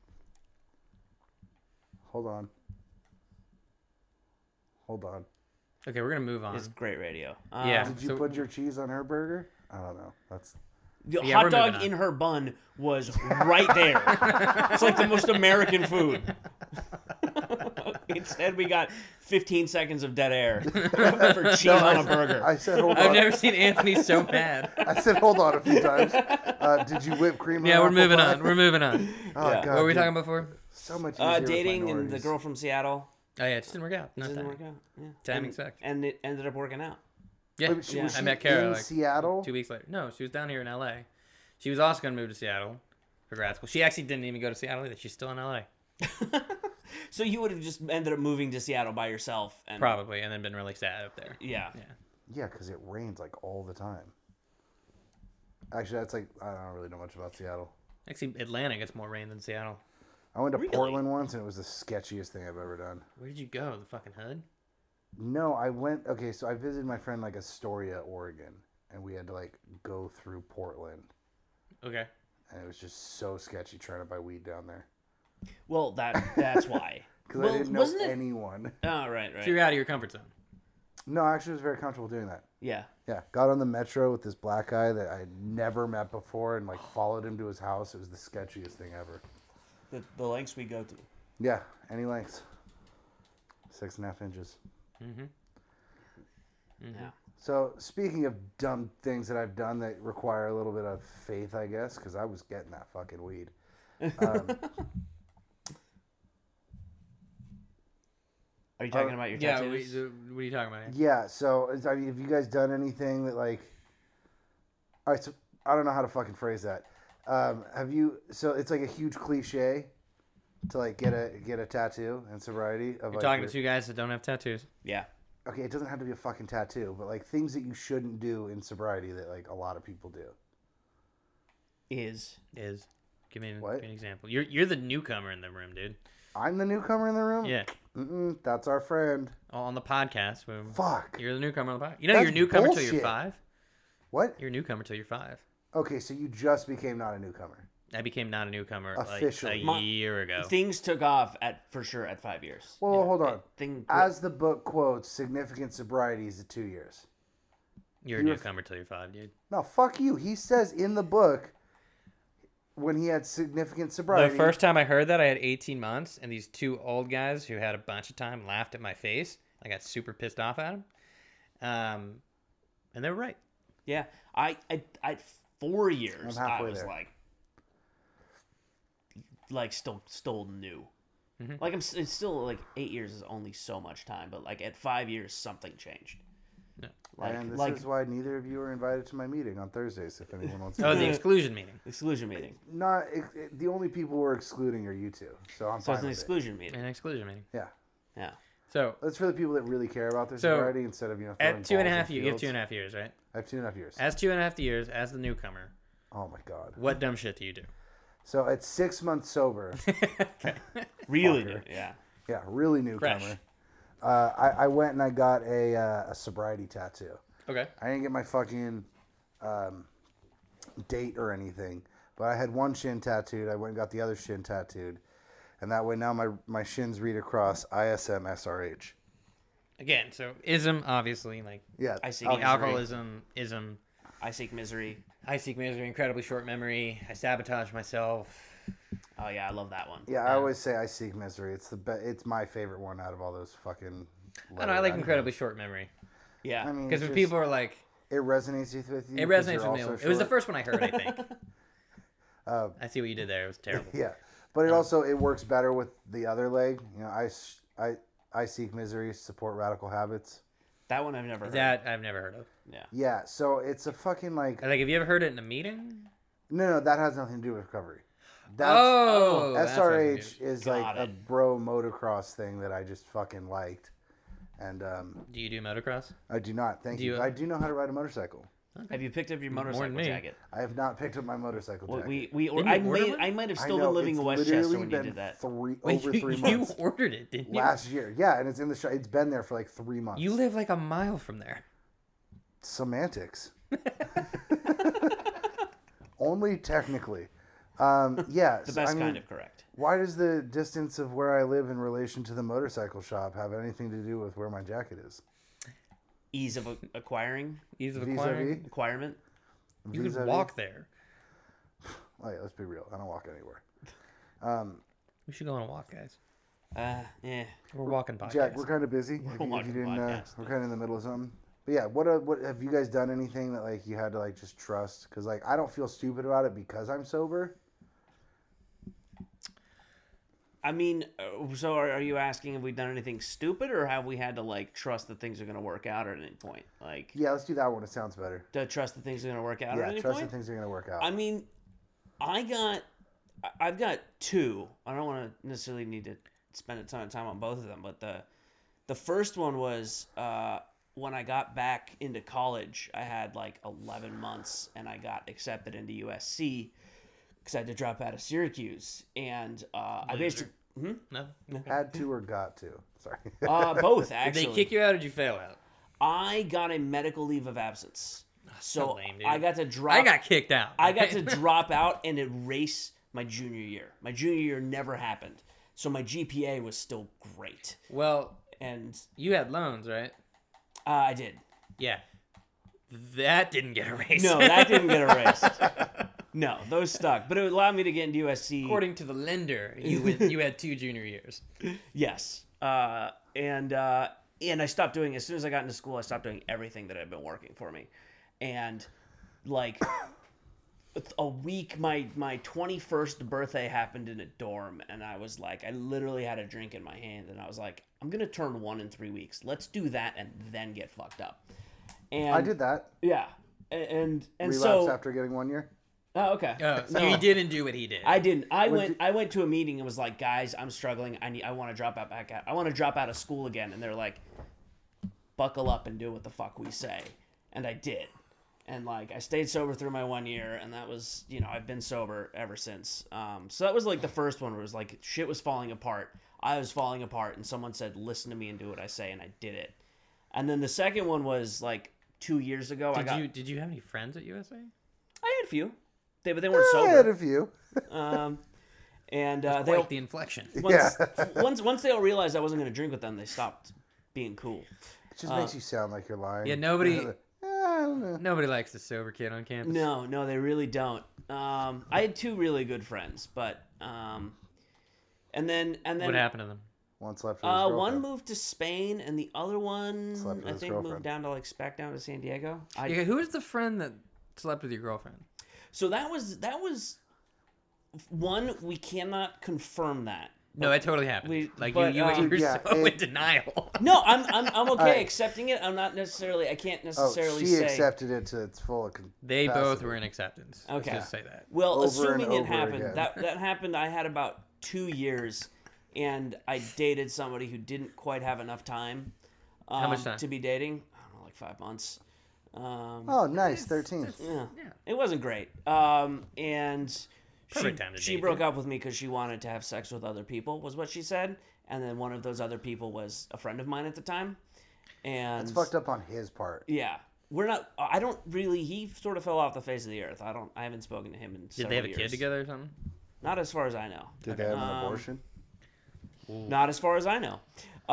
Hold on. Okay, we're gonna move on. It's great radio. Yeah. Did you So- put your cheese on her burger? I don't know. That's The Yeah, we're hot dog moving on. in her bun was right there. It's like the most American food. Instead, we got 15 seconds of dead air for cheese on a burger. I said hold I've on. never seen Anthony so mad. I said hold on a few times. Did you whip cream? Yeah, on we're apple moving pie? on. We're moving on. Oh Yeah. god. What were we dude. talking about before? So much easier with Dating and the minorities. girl from Seattle. Oh yeah, it just didn't work out. Not Didn't timing. work out. Yeah. Timing and, sucked. And it ended up working out. Yeah, Wait, was Yeah. she I met Kara in like Seattle. 2 weeks later. No, she was down here in LA. She was also gonna move to Seattle for grad school. She actually didn't even go to Seattle either. She's still in LA. So you would have just ended up moving to Seattle by yourself. And Probably, and then been really sad up there. Yeah. Yeah. Yeah, because it rains like all the time. Actually, that's like I don't really know much about Seattle. Actually, Atlanta gets more rain than Seattle. I went to Really? Portland once, and it was the sketchiest thing I've ever done. Where did you go? The fucking hood? No, I went. Okay, so I visited my friend like Astoria, Oregon, and we had to like go through Portland, Okay. and it was just so sketchy trying to buy weed down there Well, that's why. because Well, I didn't know wasn't it- anyone. Oh, right. So you're out of your comfort zone. No, I actually was very comfortable doing that. Yeah. Yeah, got on the metro with this black guy that I had never met before, and like followed him to his house. It was the sketchiest thing ever. The lengths we go to. Yeah, any lengths. 6.5 inches. Yeah. So, speaking of dumb things that I've done that require a little bit of faith, I guess, because I was getting that fucking weed. Are you talking about your Yeah. tattoos? What are you talking about? Yeah, so, I mean, have you guys done anything that, like... All right, so, I don't know how to fucking phrase that. Have you... So, it's like a huge cliche to, like, get a tattoo in sobriety. Of You're like talking your- to two guys that don't have tattoos. Yeah. Okay, it doesn't have to be a fucking tattoo, but, like, things that you shouldn't do in sobriety that, like, a lot of people do. Is. Give me What? an example. You're the newcomer in the room, dude. I'm the newcomer in the room? Yeah. That's our friend. On the podcast. Fuck. You're the newcomer on the podcast. You know That's you're a newcomer till bullshit. you're 5? What? You're a newcomer till you're 5. Okay, so you just became not a newcomer. I became not a newcomer Officially. like a year ago. Things took off for sure at 5 years. Well, hold on. Thing. As the book quotes, significant sobriety is 2 years. You're a you were- newcomer till you're 5, dude. No, fuck you. He says in the book when he had significant sobriety. The first time I heard that, I had 18 months, and these two old guys who had a bunch of time laughed at my face. I got super pissed off at them. And they were right. Yeah. I 4 years. I'm I halfway was there. like still new. Mm-hmm. Like it's still like 8 years is only so much time, but like at 5 years something changed. No. Like and this like is why neither of you are invited to my meeting on Thursdays, if anyone wants to. Oh, the exclusion meeting. exclusion meeting. Not the only people we're excluding are you two, so I'm So fine it's an with exclusion meeting. An exclusion meeting. it. Yeah, Yeah. So that's for the people that really care about their So, sobriety instead of throwing at 2.5 balls in years, you have fields. 2.5 years, right? I have 2.5 years. As 2.5 years, as the newcomer, Oh my god. what dumb shit do you do? So at 6 months sober, Really? Fucker. Yeah. yeah, really newcomer. Fresh. I went and I got a sobriety tattoo. Okay. I didn't get my fucking date or anything, but I had one shin tattooed. I went and got the other shin tattooed, and that way now my shins read across ISM SRH. Again, so ism, obviously, like Yeah, I see. the Misery. alcoholism, ism. I seek misery. I seek misery, incredibly short memory. I sabotage myself. Oh yeah, I love that one. Yeah, I always say I seek misery. It's it's my favorite one out of all those fucking. I don't know, I like incredibly short memory. Yeah. I mean, Because it's when just- people are like, it resonates with you. it 'cause resonates you're with me. also It was the short. first one I heard, I think. I see what you did there. It was terrible. Yeah, but it also it works better with the other leg. You know, I seek misery, support radical habits. That one I've never heard. That I've never heard of. Yeah. Yeah, so it's a fucking like Like, have you ever heard it in a meeting? no, that has nothing to do with recovery. That's, That's what it SRH is like Got a it. bro motocross thing that I just fucking liked. And Do you do motocross? I do not. Thank Do you. you- I do know how to ride a motorcycle. Have you picked up your than motorcycle me. jacket? I have not picked up my motorcycle Well, jacket. Didn't you order one? I might have I still know, been living it's in Westchester literally when you been did that. over 3 You months. ordered it, didn't you? Last year. Yeah, and it's in the shop. It's been there for like 3 months. You live like a mile from there. Semantics. Only technically. Yeah. The best kind of correct. Why does the distance of where I live in relation to the motorcycle shop have anything to do with where my jacket is? Ease of acquiring, Ease of Vis-a-vis? acquiring. acquirement. You could Vis-a-vis? walk there. Oh, yeah, let's be real. I don't walk anywhere. We should go on a walk, guys. Yeah. We're walking podcast. Jack, we're kind of busy. If you walking didn't, podcast. we're kind of in the middle of something. But yeah, what have you guys done anything that like you had to like just trust? Because like I don't feel stupid about it because I'm sober. I mean, so are you asking if we've done anything stupid, or have we had to like trust that things are going to work out at any point? Like, Yeah, let's do that one. It sounds better. to trust that things are going to work out Yeah, at any trust point? that things are gonna work out. I mean, I've got two. I don't want to necessarily need to spend a ton of time on both of them, but the first one was when I got back into college. I had like 11 months, and I got accepted into USC because I had to drop out of Syracuse, and I basically No. Had to or got to. Sorry. both Did actually. they kick you out or did you fail out? I got a medical leave of absence, so lame, dude. I got to drop. I got kicked out. I got to drop out and erase my junior year. My junior year never happened, so my GPA was still great, Well, and you had loans, right? I did. Yeah. That didn't get erased. No, that didn't get erased. No, those stuck, but it allowed me to get into USC. According to the lender, you had 2 junior years. Yes, and I stopped doing. As soon as I got into school, I stopped doing everything that had been working for me, and like a week, my 21st birthday happened in a dorm, and I was like, I literally had a drink in my hand, and I was like, I'm gonna turn 1 in 3 weeks. Let's do that and then get fucked up. And I did that. yeah, and Relapse so after getting 1 year. oh, okay. So you didn't do what he did. I didn't. I went to a meeting and was like, guys, I'm struggling. I want to drop out back out. I want to drop out of school again. And they're like, buckle up and do what the fuck we say. And I did. And like I stayed sober through my 1 year, and that was, I've been sober ever since. So that was like the first one where it was like shit was falling apart. I was falling apart, and someone said, listen to me and do what I say, and I did it. And then the second one was like 2 years ago. Did you have any friends at USA? I had a few. But they weren't I had sober. a few. And they Quite the inflection. once they all realized I wasn't going to drink with them, they stopped being cool. It just makes you sound like you're lying. Yeah, nobody I don't know. nobody likes the sober kid on campus. No, they really don't. I had 2 really good friends, but and then What happened to them? One slept with his girlfriend. one moved to Spain, and the other one Slept with I his think girlfriend. moved down to like back down to San Diego. Yeah, who was the friend that slept with your girlfriend? So that was one. We cannot confirm that. No, that totally happened. We- Like but, you're yeah, so it- in denial. No, I'm okay Alright. accepting it. I'm not necessarily. I can't Oh, necessarily she say. accepted it to its full capacity. They both were in acceptance. Okay. Let's just say that. Well, Over assuming and it over happened, again. that happened. I had about 2 years, and I dated somebody who didn't quite have enough time. How much time? To be dating? I don't know, like 5 months. Oh, nice. 13. Yeah. Yeah. It wasn't great. And Perfect time to she date, broke yeah. up with me because she wanted to have sex with other people, was what she said. And then one of those other people was a friend of mine at the time. And It's fucked up on his part. yeah, we're not. I don't really. He sort of fell off the face of the earth. I haven't spoken to him in. Did they have a kid together or something? Not as far as I know. Did they have an abortion? Not as far as I know.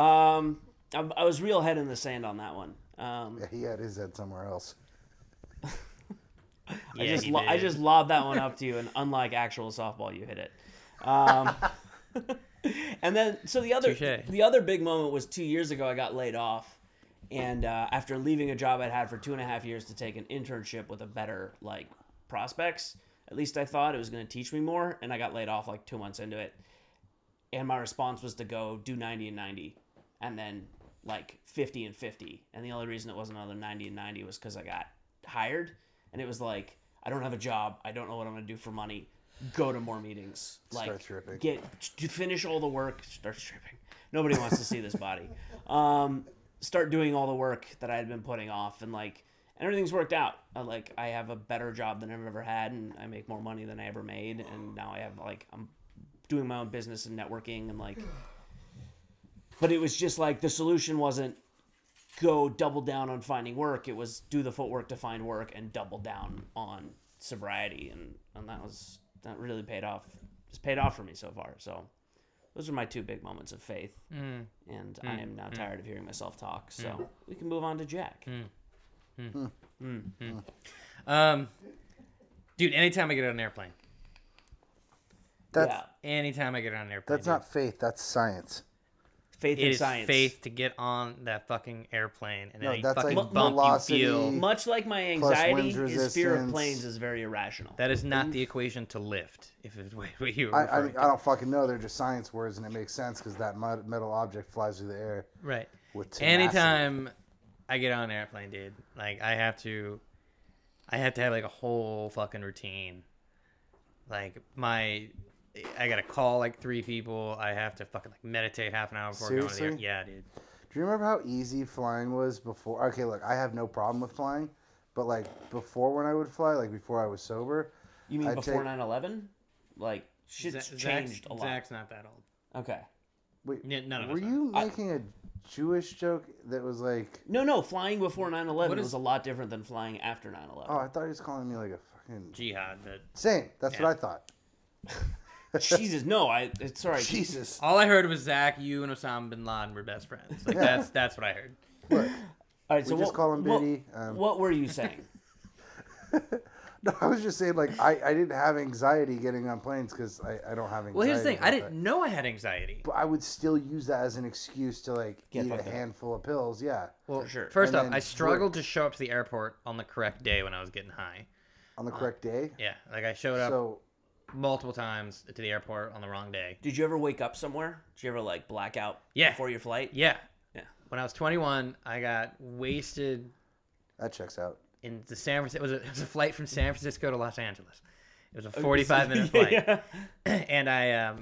I was real head in the sand on that one. Yeah, he had his head somewhere else. Yeah, I just lobbed that one up to you, and unlike actual softball, you hit it. And then, so the other big moment was 2 years ago. I got laid off, and after leaving a job I'd had for 2.5 years to take an internship with a better like prospects. At least I thought it was going to teach me more, and I got laid off like 2 months into it. And my response was to go do 90 and 90, and then like 50 and 50. And the only reason it wasn't another 90 and 90 was because I got hired, and it was like, I don't have a job. I don't know what I'm going to do for money. Go to more meetings. Like, Start stripping. finish all the work. Start stripping. Nobody wants to see this body. start doing all the work that I had been putting off, and everything's worked out. I have a better job than I've ever had, and I make more money than I ever made, and now I have I'm doing my own business and networking, and but it was just the solution wasn't go double down on finding work. It was do the footwork to find work and double down on sobriety, and that really paid off. It's paid off for me so far. So those are my 2 big moments of faith, and I am now tired of hearing myself talk. So we can move on to Jack. Dude, anytime I get on an airplane. That's Anytime I get on an airplane. that's not faith. That's science. Faith It in is science. faith to get on that fucking airplane and No, any that's fucking like bump velocity. you feel. Much like my Plus anxiety, wind his fear of resistance. planes is very irrational. That is not the equation to lift. If it's what you were I referring to. don't fucking know. They're just science words, and it makes sense because that metal object flies through the air Right. with tenacity. Anytime I get on an airplane, dude, I have to have a whole fucking routine. I gotta call 3 people. I have to fucking meditate half an hour before going to the Seriously? Yeah, dude. Do you remember how easy flying was before? Okay, look, I have no problem with flying, but before when I would fly, before I was sober, You mean I'd before take- 9/11? Shit's changed a lot. Zach's not that old. Okay. wait, Yeah, none of were us are. you making a Jewish joke that was No, flying before 9/11 What is- was a lot different than flying after 9/11. oh, I thought he was calling me a fucking Jihad, but same. That's Yeah. what I thought. Jesus, no, it's sorry. Jesus. all I heard was Zach, you and Osama bin Laden were best friends. That's what I heard. Look, All right, so we just call him Biddy. What were you saying? No, I was just saying, I didn't have anxiety getting on planes because I don't have anxiety. Well, here's the thing. I about didn't that. know I had anxiety. But I would still use that as an excuse to Get eat a fucked up. handful of pills. Yeah, Well, For sure. first And off, then I struggled to show up to the airport on the correct day when I was getting high. on the correct day. Yeah, I showed up So multiple times to the airport on the wrong day. Did you ever wake up somewhere? Did you ever black out Yeah. before your flight? Yeah. Yeah. When I was 21, I got wasted that checks out. in the San Francisco. It was a flight from San Francisco to Los Angeles. It was a 45-minute flight, Yeah. and I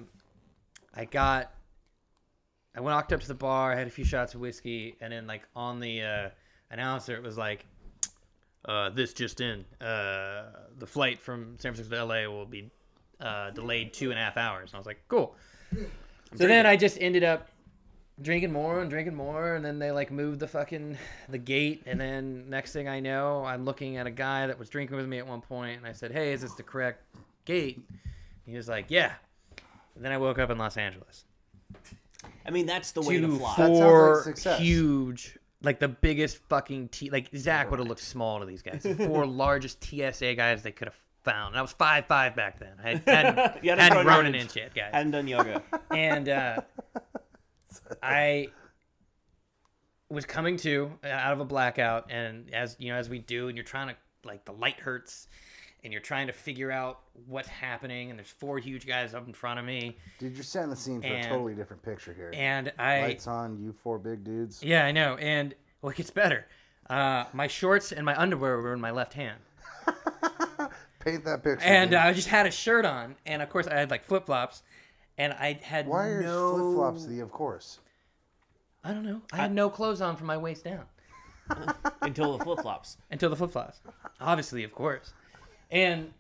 walked up to the bar, had a few shots of whiskey, and then on the announcer, it was this just in, the flight from San Francisco to LA will be delayed 2.5 hours. And I was like, cool. So then I just ended up drinking more, and then they moved the gate, and then next thing I know, I'm looking at a guy that was drinking with me at one point, and I said, hey, is this the correct gate? He was like, yeah. And then I woke up in Los Angeles. I mean, that's the way to fly. That sounds like 4 success. huge, the biggest fucking Zach would have looked small to these guys. The 4 largest TSA guys they could have found. And I was 5'5" back then. I hadn't You hadn't grown grown your an inch. inch yet, guys. Hadn't done yoga. And I was coming to out of a blackout, and as we do, and you're trying to the light hurts, and you're trying to figure out what's happening, and there's 4 huge guys up in front of me, Dude, you're setting the scene for a And- totally different picture here. and Lights on, you 4 big dudes. yeah, I know, and it gets better. My shorts and my underwear were in my left hand. Paint that picture. And dude. I just had a shirt on, and of course I had flip flops, and I had Why are no flip flops the of course? I don't know. I had no clothes on from my waist down Until the flip flops. until the flip flops, obviously, of course. And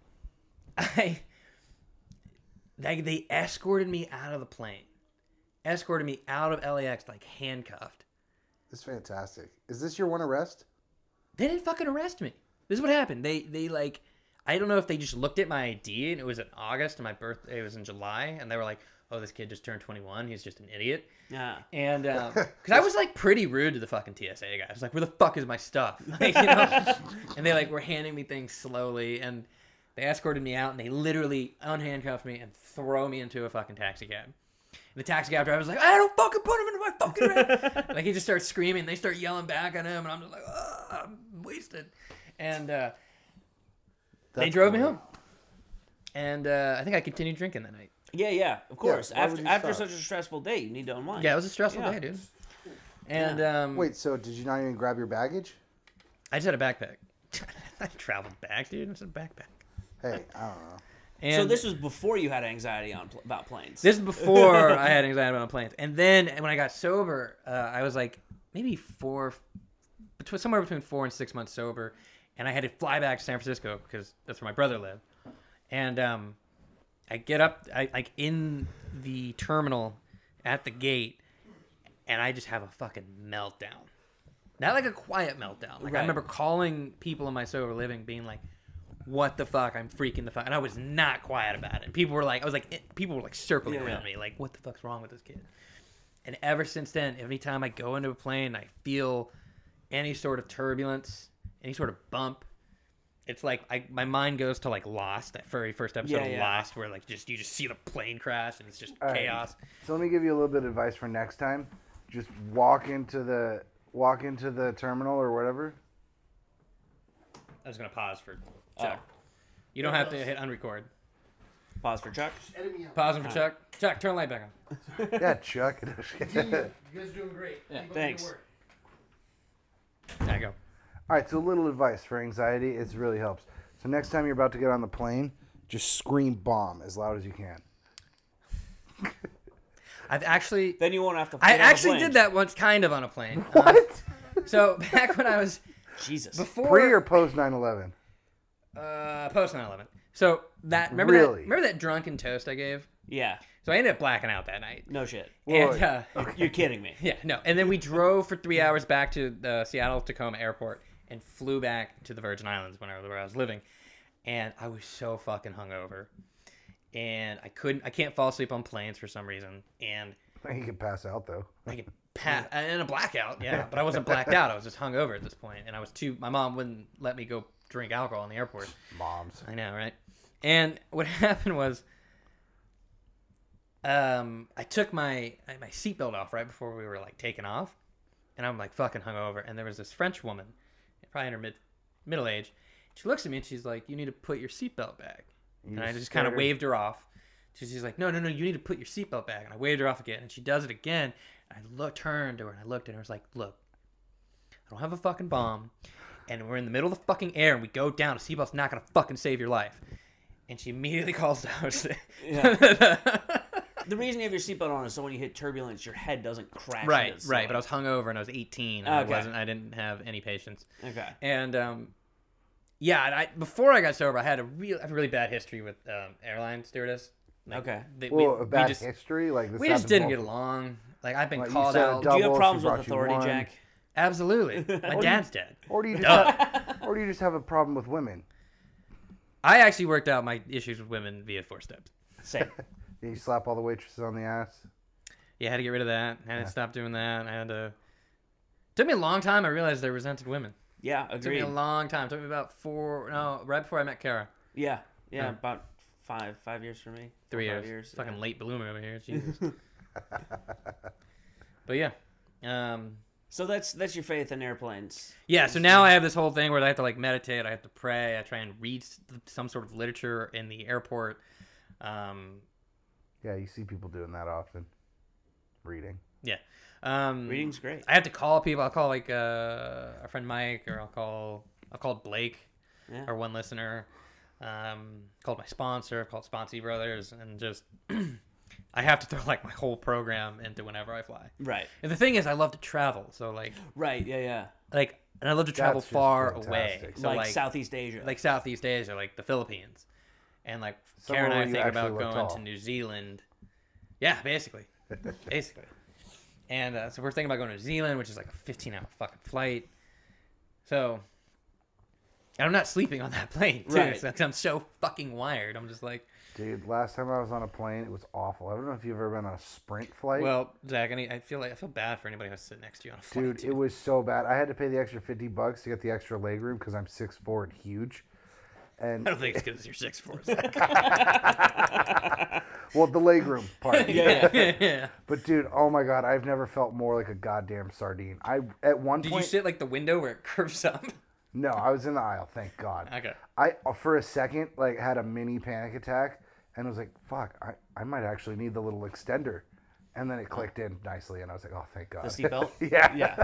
they escorted me out of the plane, escorted me out of LAX handcuffed. It's fantastic. Is this your one arrest? They didn't fucking arrest me. This is what happened. They I don't know if they just looked at my ID and it was in August and my birthday was in July, and they were like, oh, this kid just turned 21. He's just an idiot. Yeah. And because I was pretty rude to the fucking TSA guy. I was like, where the fuck is my stuff? And they were handing me things slowly, and they escorted me out, and they literally unhandcuffed me and throw me into a fucking taxi cab. And the taxi cab driver was like, I don't fucking put him into my fucking head. He just starts screaming. They start yelling back at him, and I'm just like, I'm wasted. And they That's drove me cool. home. And I think I continued drinking that night. Yeah, of course. why would you After stop? such a stressful day, you need to unwind. Yeah, it was a stressful Yeah. day, dude. And Wait, so did you not even grab your baggage? I just had a backpack. I traveled back, dude. It's a backpack. Hey, I don't know. And So this was before you had anxiety about planes. this is before I had anxiety about planes. And then when I got sober, I was maybe somewhere between 4 and 6 months sober, and I had to fly back to San Francisco because that's where my brother lived. And I get up, like in the terminal at the gate, and I just have a fucking meltdown. Not like a quiet meltdown. Like I remember calling people in my sober living, being like, "What the fuck? I'm freaking the fuck," and I was not quiet about it. And people were like, people were like circling around me, like, "What the fuck's wrong with this kid?" And ever since then, every time I go into a plane, I feel any sort of turbulence, any sort of bump. It's like my mind goes to like Lost, that very first episode of Lost, where like you just see the plane crash and it's just chaos. Right. So let me give you a little bit of advice for next time. Just walk into the terminal or whatever. I was gonna pause for Chuck. You don't have to hit unrecord. Pause for Chuck. Just edit me out. Pausing for Chuck. Chuck, turn the light back on. Yeah, Chuck. You guys are doing great. Yeah, Keep up thanks. the work. There you go. All right, so a little advice for anxiety. It really helps. So next time you're about to get on the plane, just scream bomb as loud as you can. I've actually... Then you won't have to. I get on a actually plane. did that once, kind of on a plane. What? So back when I was... Jesus. Before... Pre or post 9/11? Post 9/11. So that... Really? Remember that drunken toast I gave? Yeah. So I ended up blacking out that night. No shit. And, You're kidding me. yeah, no. And then we drove for 3 hours back to the Seattle-Tacoma airport and flew back to the Virgin Islands where I was living. And I was so fucking hungover. And I can't fall asleep on planes for some reason. And You can pass out, though. I could pass in a blackout, yeah. But I wasn't blacked out. I was just hungover at this point. And my mom wouldn't let me go drink alcohol in the airport. Moms. I know, right? And what happened was, I took my seatbelt off right before we were like taking off, and I'm like fucking hungover. And there was this French woman, probably in her middle age. She looks at me and she's like, "You need to put your seatbelt back." And I just kind of waved her off. She's like, no, you need to put your seatbelt back. And I waved her off again, and she does it again. And I turned to her and I looked at her and I was like, "Look, I don't have a fucking bomb, and we're in the middle of the fucking air, and we go down. A seatbelt's not gonna fucking save your life." And she immediately calls down. The reason you have your seatbelt on is so when you hit turbulence, your head doesn't crash. Right. But I was hungover and I was 18. And Okay. I didn't have any patience. Okay. And before I got sober, I had a really bad history with airline stewardess. Like, Okay. A bad history? Like this we just happened didn't get multiple- along. Like I've been Like, you called said out. Do you double, have she problems with brought you authority, one. Jack? Absolutely. My dad's dead. Or do you just have a problem with women? I actually worked out my issues with women via 4 steps. Same. You slap all the waitresses on the ass? Yeah, I had to get rid of that. I had to stop doing that. Took me a long time. I realized I resented women. Yeah, It took me agreed. a long time. It took me about right before I met Kara. Yeah, Yeah. about 5 years for me. 3 4, 5 years. yeah. Fucking late bloomer over here. Jesus. But yeah. So that's your faith in airplanes. Yeah, so now I have this whole thing where I have to like meditate, I have to pray, I try and read some sort of literature in the airport. Yeah, you see people doing that often. Reading. Yeah. Reading's great. I have to call people. I'll call like our friend Mike, or I'll call Blake, Yeah. our one listener. Called my sponsor, called Sponsy Brothers, and just I have to throw like my whole program into whenever I fly. Right. And the thing is, I love to travel, so like Right. Yeah. and I love to travel That's just far fantastic. away. So like Southeast Asia. like Southeast Asia, like the Philippines, and like Somewhere Karen and I where you think actually about look going tall. to New Zealand. Yeah, basically. And so we're thinking about going to New Zealand, which is like a 15-hour fucking flight. So, and I'm not sleeping on that plane too. Right. So I'm so fucking wired. I'm just like, Dude, last time I was on a plane, it was awful. I don't know if you've ever been on a Sprint flight. well, Zach, I feel bad for anybody who's sitting next to you on a flight. Dude, it was so bad. I had to pay the extra $50 to get the extra leg room because I'm 6'4" and huge. And I don't think it's because you're 6'4". well, the leg room part. Yeah. But dude, oh my god, I've never felt more like a goddamn sardine. At one Did point, you sit like the window where it curves up? no, I was in the aisle. Thank God. Okay. I for a second like had a mini panic attack and was like, "Fuck, I might actually need the little extender," and then it clicked in nicely, and I was like, "Oh, thank God." the seatbelt. Yeah. Yeah.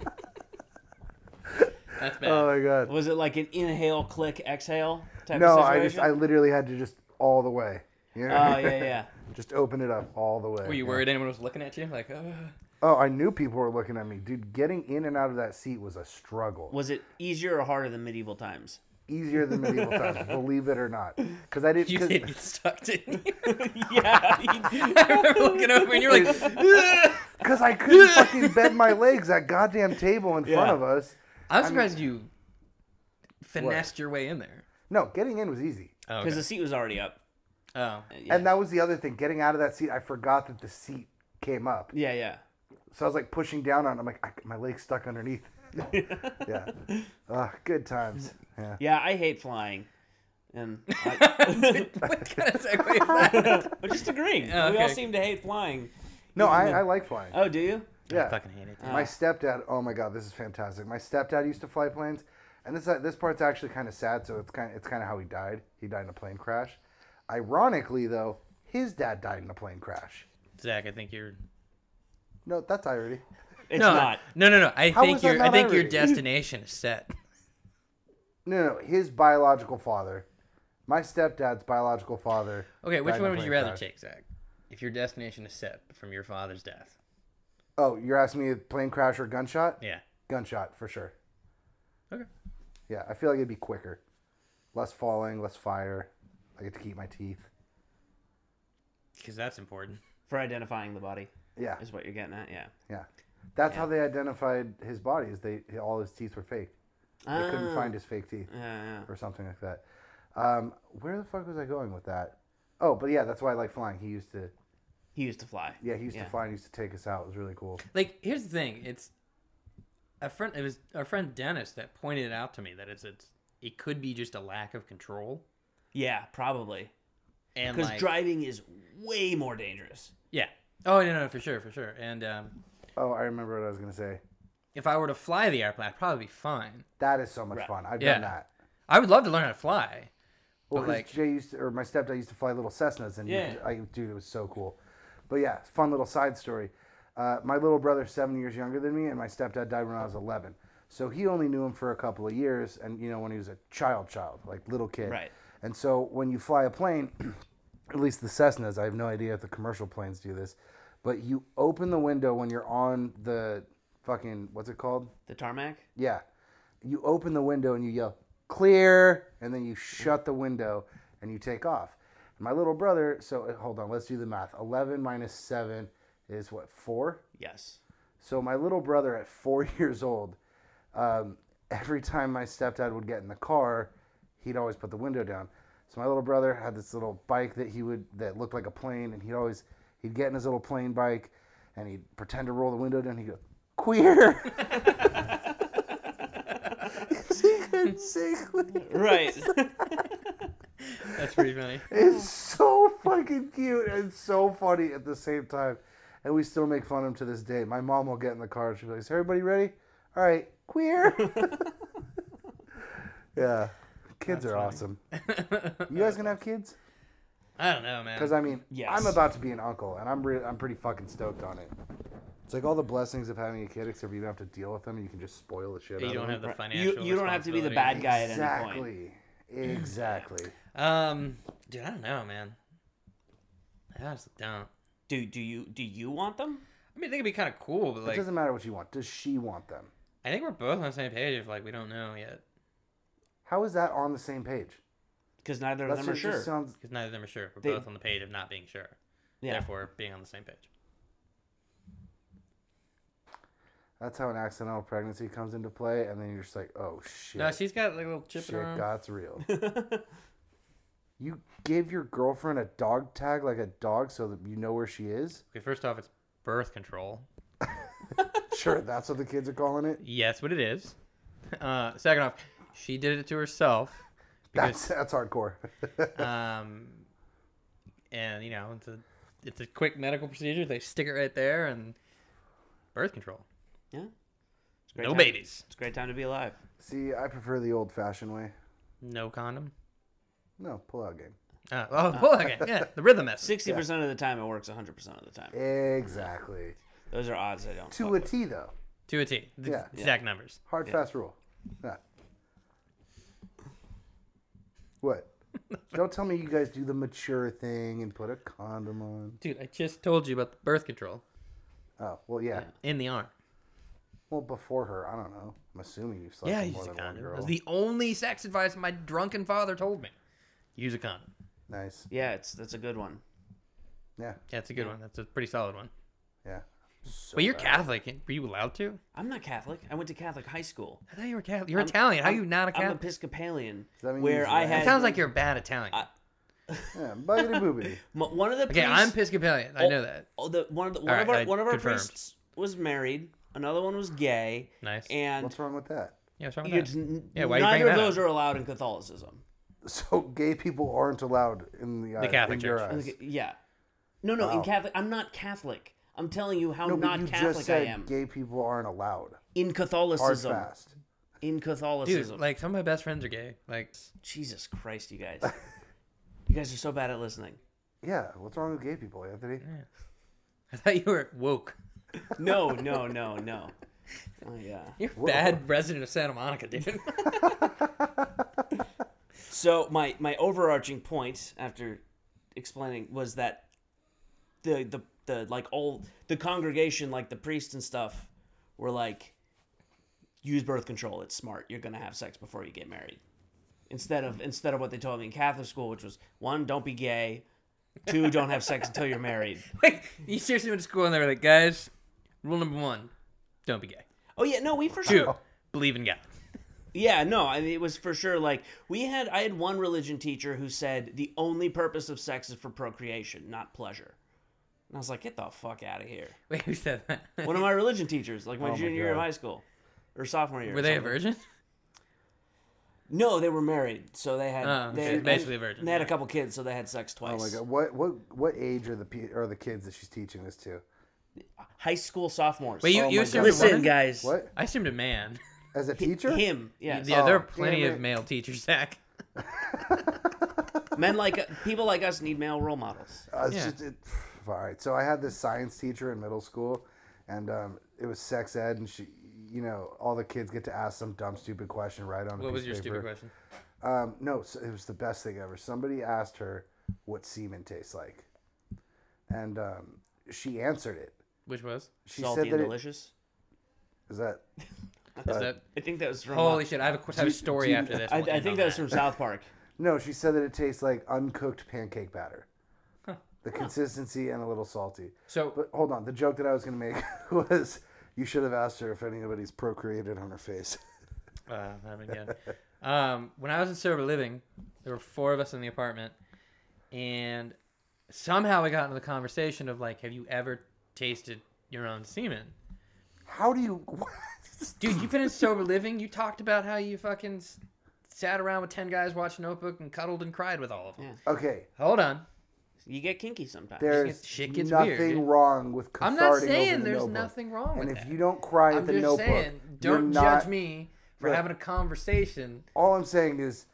That's bad. Oh my god. Was it like an inhale, click, exhale type No, of I situation? literally had to just all the way. You know? Oh yeah. Just open it up all the way. Were you Yeah. worried anyone was looking at you? Like, Oh, I knew people were looking at me. Dude, getting in and out of that seat was a struggle. Was it easier or harder than medieval times? Easier than medieval times, believe it or not. Because I didn't... You 'cause- did get stuck, didn't you? Yeah. I remember looking over and you're like, Because I couldn't fucking bend my legs, that goddamn table in front Yeah. of us. I'm surprised you finessed your way in there. No, getting in was easy. Oh, Because okay. the seat was already up. Oh. Yeah. And that was the other thing. Getting out of that seat, I forgot that the seat came up. Yeah. So I was like pushing down on it. I'm like, my leg's stuck underneath. Yeah. Good times. Yeah. Yeah, I hate flying. And What kind of segue is that? but just agreeing. Oh, We all okay. seem to hate flying. No, I like flying. Oh, do you? I Yeah. fucking hate it. My stepdad, oh my god, this is fantastic. My stepdad used to fly planes, and this part's actually kind of sad. So it's kind of how he died. He died in a plane crash. Ironically, though, his dad died in a plane crash. Zach, I think you're... No, that's irony. It's no, not. No. I How think was that your not your irony? destination is set. No, his biological father, my stepdad's biological father. Okay, which died in one a would you plane rather crash. take, Zach? If your destination is set from your father's death. Oh, you're asking me a plane crash or gunshot? Yeah. Gunshot for sure. Okay. Yeah, I feel like it'd be quicker, less falling, less fire. I get to keep my teeth. Because that's important. For identifying the body Yeah, is what you're getting at. Yeah. yeah. That's how they identified his body. Is all his teeth were fake. They couldn't find his fake teeth Yeah. or something like that. Where the fuck was I going with that? Oh, but yeah, that's why I like flying. He used to fly. Yeah, he used to fly and he used to take us out. It was really cool. Like, here's the thing. It was our friend Dennis that pointed it out to me that it could be just a lack of control. Yeah, probably. And Because like, driving is way more dangerous. yeah. Oh, no, for sure. And Oh, I remember what I was going to say. if I were to fly the airplane, I'd probably be fine. That is so much Right. fun. I've Yeah. done that. I would love to learn how to fly. Well, But, 'cause like- Jay my stepdad used to fly little Cessnas, and Yeah. dude, it was so cool. But yeah, fun little side story. My little brother's 7 years younger than me, and my stepdad died when I was 11. So he only knew him for a couple of years, and when he was a child, like little kid. Right. And so when you fly a plane, at least the Cessnas, I have no idea if the commercial planes do this, but you open the window when you're on the fucking, what's it called? The tarmac? Yeah. You open the window and you yell, clear, and then you shut the window and you take off. And my little brother, so hold on, let's do the math. 11 minus 7 is what, 4? Yes. So my little brother at 4 years old, every time my stepdad would get in the car, he'd always put the window down. So my little brother had this little bike that looked like a plane, and he'd get in his little plane bike and he'd pretend to roll the window down and he'd go, queer. He couldn't say queer. Right. That's pretty funny. It's so fucking cute and so funny at the same time. And we still make fun of him to this day. My mom will get in the car and she'll be like, is everybody ready? All right, queer. Yeah. Kids That's are funny. awesome. You guys gonna have kids? I don't know, man. Because I mean, Yes. I'm about to be an uncle, and I'm pretty fucking stoked on it. It's like all the blessings of having a kid, except you don't have to deal with them, and you can just spoil the shit You out don't of have them. the financial You don't have to be the responsibility. bad guy at any point. Exactly. Dude, I don't know, man. I honestly don't. Do you want them? I mean, I think it'd be kind of cool, but It like, doesn't matter what you want. Does she want them? I think we're both on the same page. If like we don't know yet, How is that on the same page? Because neither of them are just sure. sounds. because neither of them are sure. We're They- both on the page of not being sure. Yeah. Therefore, being on the same page. That's how an accidental pregnancy comes into play, and then you're just like, oh shit. No, she's got like a little chip Shit, in her arm. God's real. You gave your girlfriend a dog tag like a dog so that you know where she is? Okay, first off, it's birth control. Sure, that's what the kids are calling it. Yes, what it is. Second off, she did it to herself. Because, That's hardcore. and it's a quick medical procedure. They stick it right there and birth control. Yeah. It's a great No time. babies. It's a great time to be alive. See, I prefer the old-fashioned way. No condom. No, pull-out game. Okay, yeah, the rhythmist. 60% of the time it works 100% of the time. Exactly. Those are odds I don't. To fuck a with. T, though. To a T. The Yeah. exact numbers. Hard, fast rule. Yeah. What? Don't tell me you guys do the mature thing and put a condom on. Dude, I just told you about the birth control. Oh, well, yeah. in the arm. Well, before her, I don't know. I'm assuming you've slept Yeah, with use more a than one condom. girl. That's the only sex advice my drunken father told me. Use a condom. Nice. Yeah, that's a good one. Yeah. Yeah, it's a good one. That's a pretty solid one. Yeah. So But you're bad. Catholic. Were you allowed to? I'm not Catholic. I went to Catholic high school. I thought you were Catholic. You're Italian. How are you not a I'm Catholic? Episcopalian. Does that mean Where you I use had It sounds like you're a bad Italian. Yeah, buggity boobity. one of the Okay, priests, I'm Episcopalian. I know that. one of Alright, our confirmed. priests was married. Another one was gay. Nice. And What's wrong with that? Yeah, what's wrong with it's that? Yeah, why are you neither bringing of that those up? are allowed in Catholicism. So gay people aren't allowed in the Catholic in your Church. eyes. Yeah. No, in Wow. Catholic. I'm not Catholic. I'm telling you how No, but not you Catholic just said I am. gay people aren't allowed. In Hard Catholicism. fast. In Catholicism. Dude, like some of my best friends are gay. Like, Jesus Christ, you guys. You guys are so bad at listening. Yeah, what's wrong with gay people, Anthony? I thought you were woke. No. Oh, yeah. You're a bad resident of Santa Monica, dude. So my overarching point after explaining was that the like all the congregation, like the priests and stuff, were like, use birth control. It's smart. You're gonna have sex before you get married. Instead of what they told me in Catholic school, which was 1, don't be gay, 2, don't have sex until you're married. Like, you seriously went to school and they were like, guys, rule number 1, don't be gay. Oh yeah, no, we for 2, sure. believe in God. Yeah, no, I mean, it was for sure like I had one religion teacher who said the only purpose of sex is for procreation, not pleasure. And I was like, get the fuck out of here. Wait, who said that? One of my religion teachers, like my Oh my junior year of God. high school or sophomore year. Were or they a something. virgin? No, they were married, so they had. Oh, they she's basically a virgin. They had a couple kids, so they had sex Oh twice. my god, what age are the kids that she's teaching this to? High school sophomores. Wait, you Oh my assumed God. a listen, woman? guys. What? I assumed a man. As a teacher? Him, yes. Yeah, there are Oh, plenty damn of it. male teachers, Zach. Men like people like us need male role models. It's Yeah. just, all right. So I had this science teacher in middle school, and it was sex ed, and she, all the kids get to ask some dumb, stupid question right on a What piece was of your paper. stupid question? No, so it was the best thing ever. Somebody asked her what semen tastes like, and she answered it. Which was? She Salty said and that delicious. is that. Is that? I think that was from. Holy shit! I have a story after this. I We'll end think on that was from South Park. No, she said that it tastes like uncooked pancake batter. The consistency and a little salty. So But hold on, the joke that I was going to make was you should have asked her if anybody's procreated on her face. Having good. When I was in sober living, there were 4 of us in the apartment, and somehow we got into the conversation of like, have you ever tasted your own semen? How do you? Dude, you've been in sober living. You talked about how you fucking sat around with 10 guys watching Notebook and cuddled and cried with all of them. Yeah. Okay, Hold on. You get kinky sometimes. there's Shit gets nothing weird, dude. wrong with catharting I'm not over saying the there's Notebook. nothing wrong with And that. if you don't cry at I'm the just Notebook, saying, you're don't not, judge me for Look. having a conversation. All I'm saying is,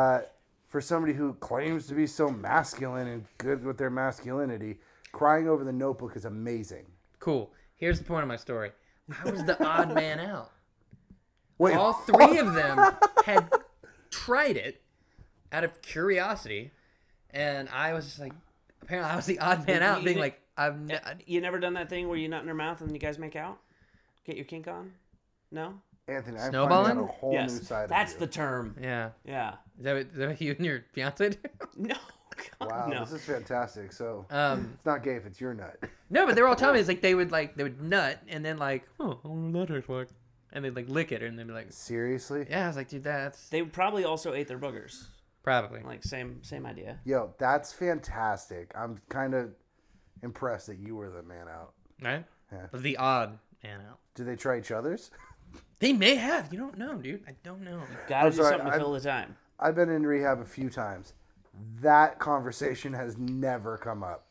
for somebody who claims to be so masculine and good with their masculinity, crying over the Notebook is amazing. Cool. Here's the point of my story. I was the odd man out. Wait, All 3 of them had tried it out of curiosity, and I was just like, apparently I was the odd man out, being like, You never done that thing where you nut in her mouth and you guys make out? Get your kink on? No? Anthony, I'm Snowballing? finding out a whole Yes. new side That's of the you. term. yeah. Yeah. Is that what you and your fiance do? No. God, Wow, no. this is fantastic. So Um, it's not gay if it's your nut. no, but they were all telling me it's like they would nut and then like, oh, I wonder what that tastes like, and they'd like lick it and they'd be like, Seriously? yeah. I was like, dude, that's They probably also ate their boogers. probably. Like same idea. Yo, that's fantastic. I'm kind of impressed that you were the man out. Right? Yeah. But the odd man out. Did they try each other's? They may have. You don't know, dude. I don't know. Gotta I'm do sorry, something to I'm- fill the time. I've been in rehab a few times. That conversation has never come up.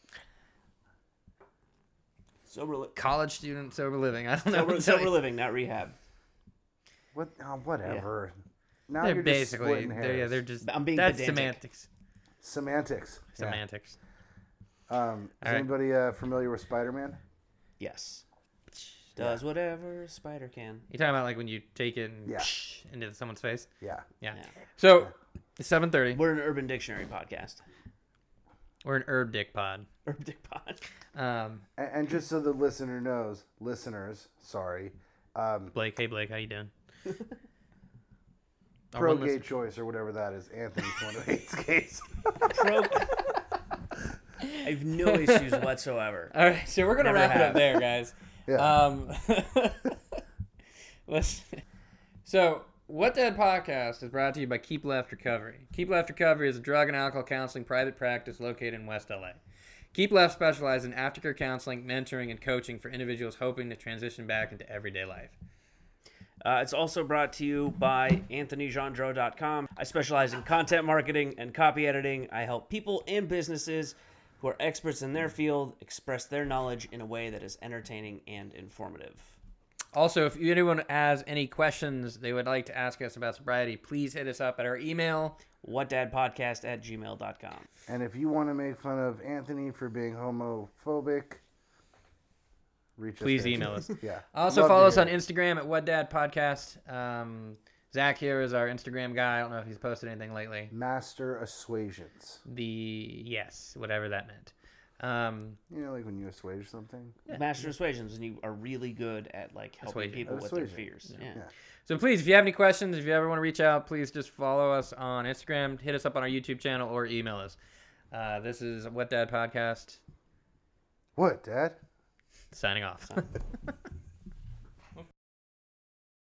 College student, sober living. I don't know. what to tell Sober you. living, not rehab. What? Oh, whatever. Now They're you're just basically, splitting they're, hairs. yeah, they're just. I'm being that's pedantic. semantics. Semantics. Yeah. Semantics. Is All right. anybody familiar with Spider-Man? Yes. Does whatever a spider can. You talking about like when you take it and Yeah. into someone's face? Yeah. Yeah. Yeah. So, it's 7:30. We're an Urban Dictionary podcast. We're an Herb Dick Pod. Herb Dick Pod. And just so the listener knows, listeners, sorry, Blake, hey Blake, how you doing? Our pro one gay listener- choice or whatever that is. Anthony's one who hates gays. I have no issues whatsoever. All right, so we're gonna Never wrap it have. up there, guys. Yeah. Let's. So, What Dad Podcast is brought to you by Keep Left Recovery. Keep Left Recovery is a drug and alcohol counseling private practice located in West LA. Keep Left specializes in aftercare counseling, mentoring, and coaching for individuals hoping to transition back into everyday life. It's also brought to you by AnthonyJandreau.com. I specialize in content marketing and copy editing. I help people and businesses who are experts in their field express their knowledge in a way that is entertaining and informative. Also, if anyone has any questions they would like to ask us about sobriety, please hit us up at our email. WhatDadPodcast@gmail.com. And if you want to make fun of Anthony for being homophobic, reach us. Please there, email too. us. Yeah. Also, Love to follow us hear on it. Instagram at What Dad Podcast. Zach here is our Instagram guy. I don't know if he's posted anything lately. Master Assuasions. Yes, whatever that meant. You know, like when you assuage something. Master Persuasions, and you are really good at like helping Assuaging. people with their Assuaging. fears. Yeah. Yeah. So please, if you have any questions, if you ever want to reach out, please just follow us on Instagram, hit us up on our YouTube channel, or email us. This is What Dad Podcast, What, Dad? signing off.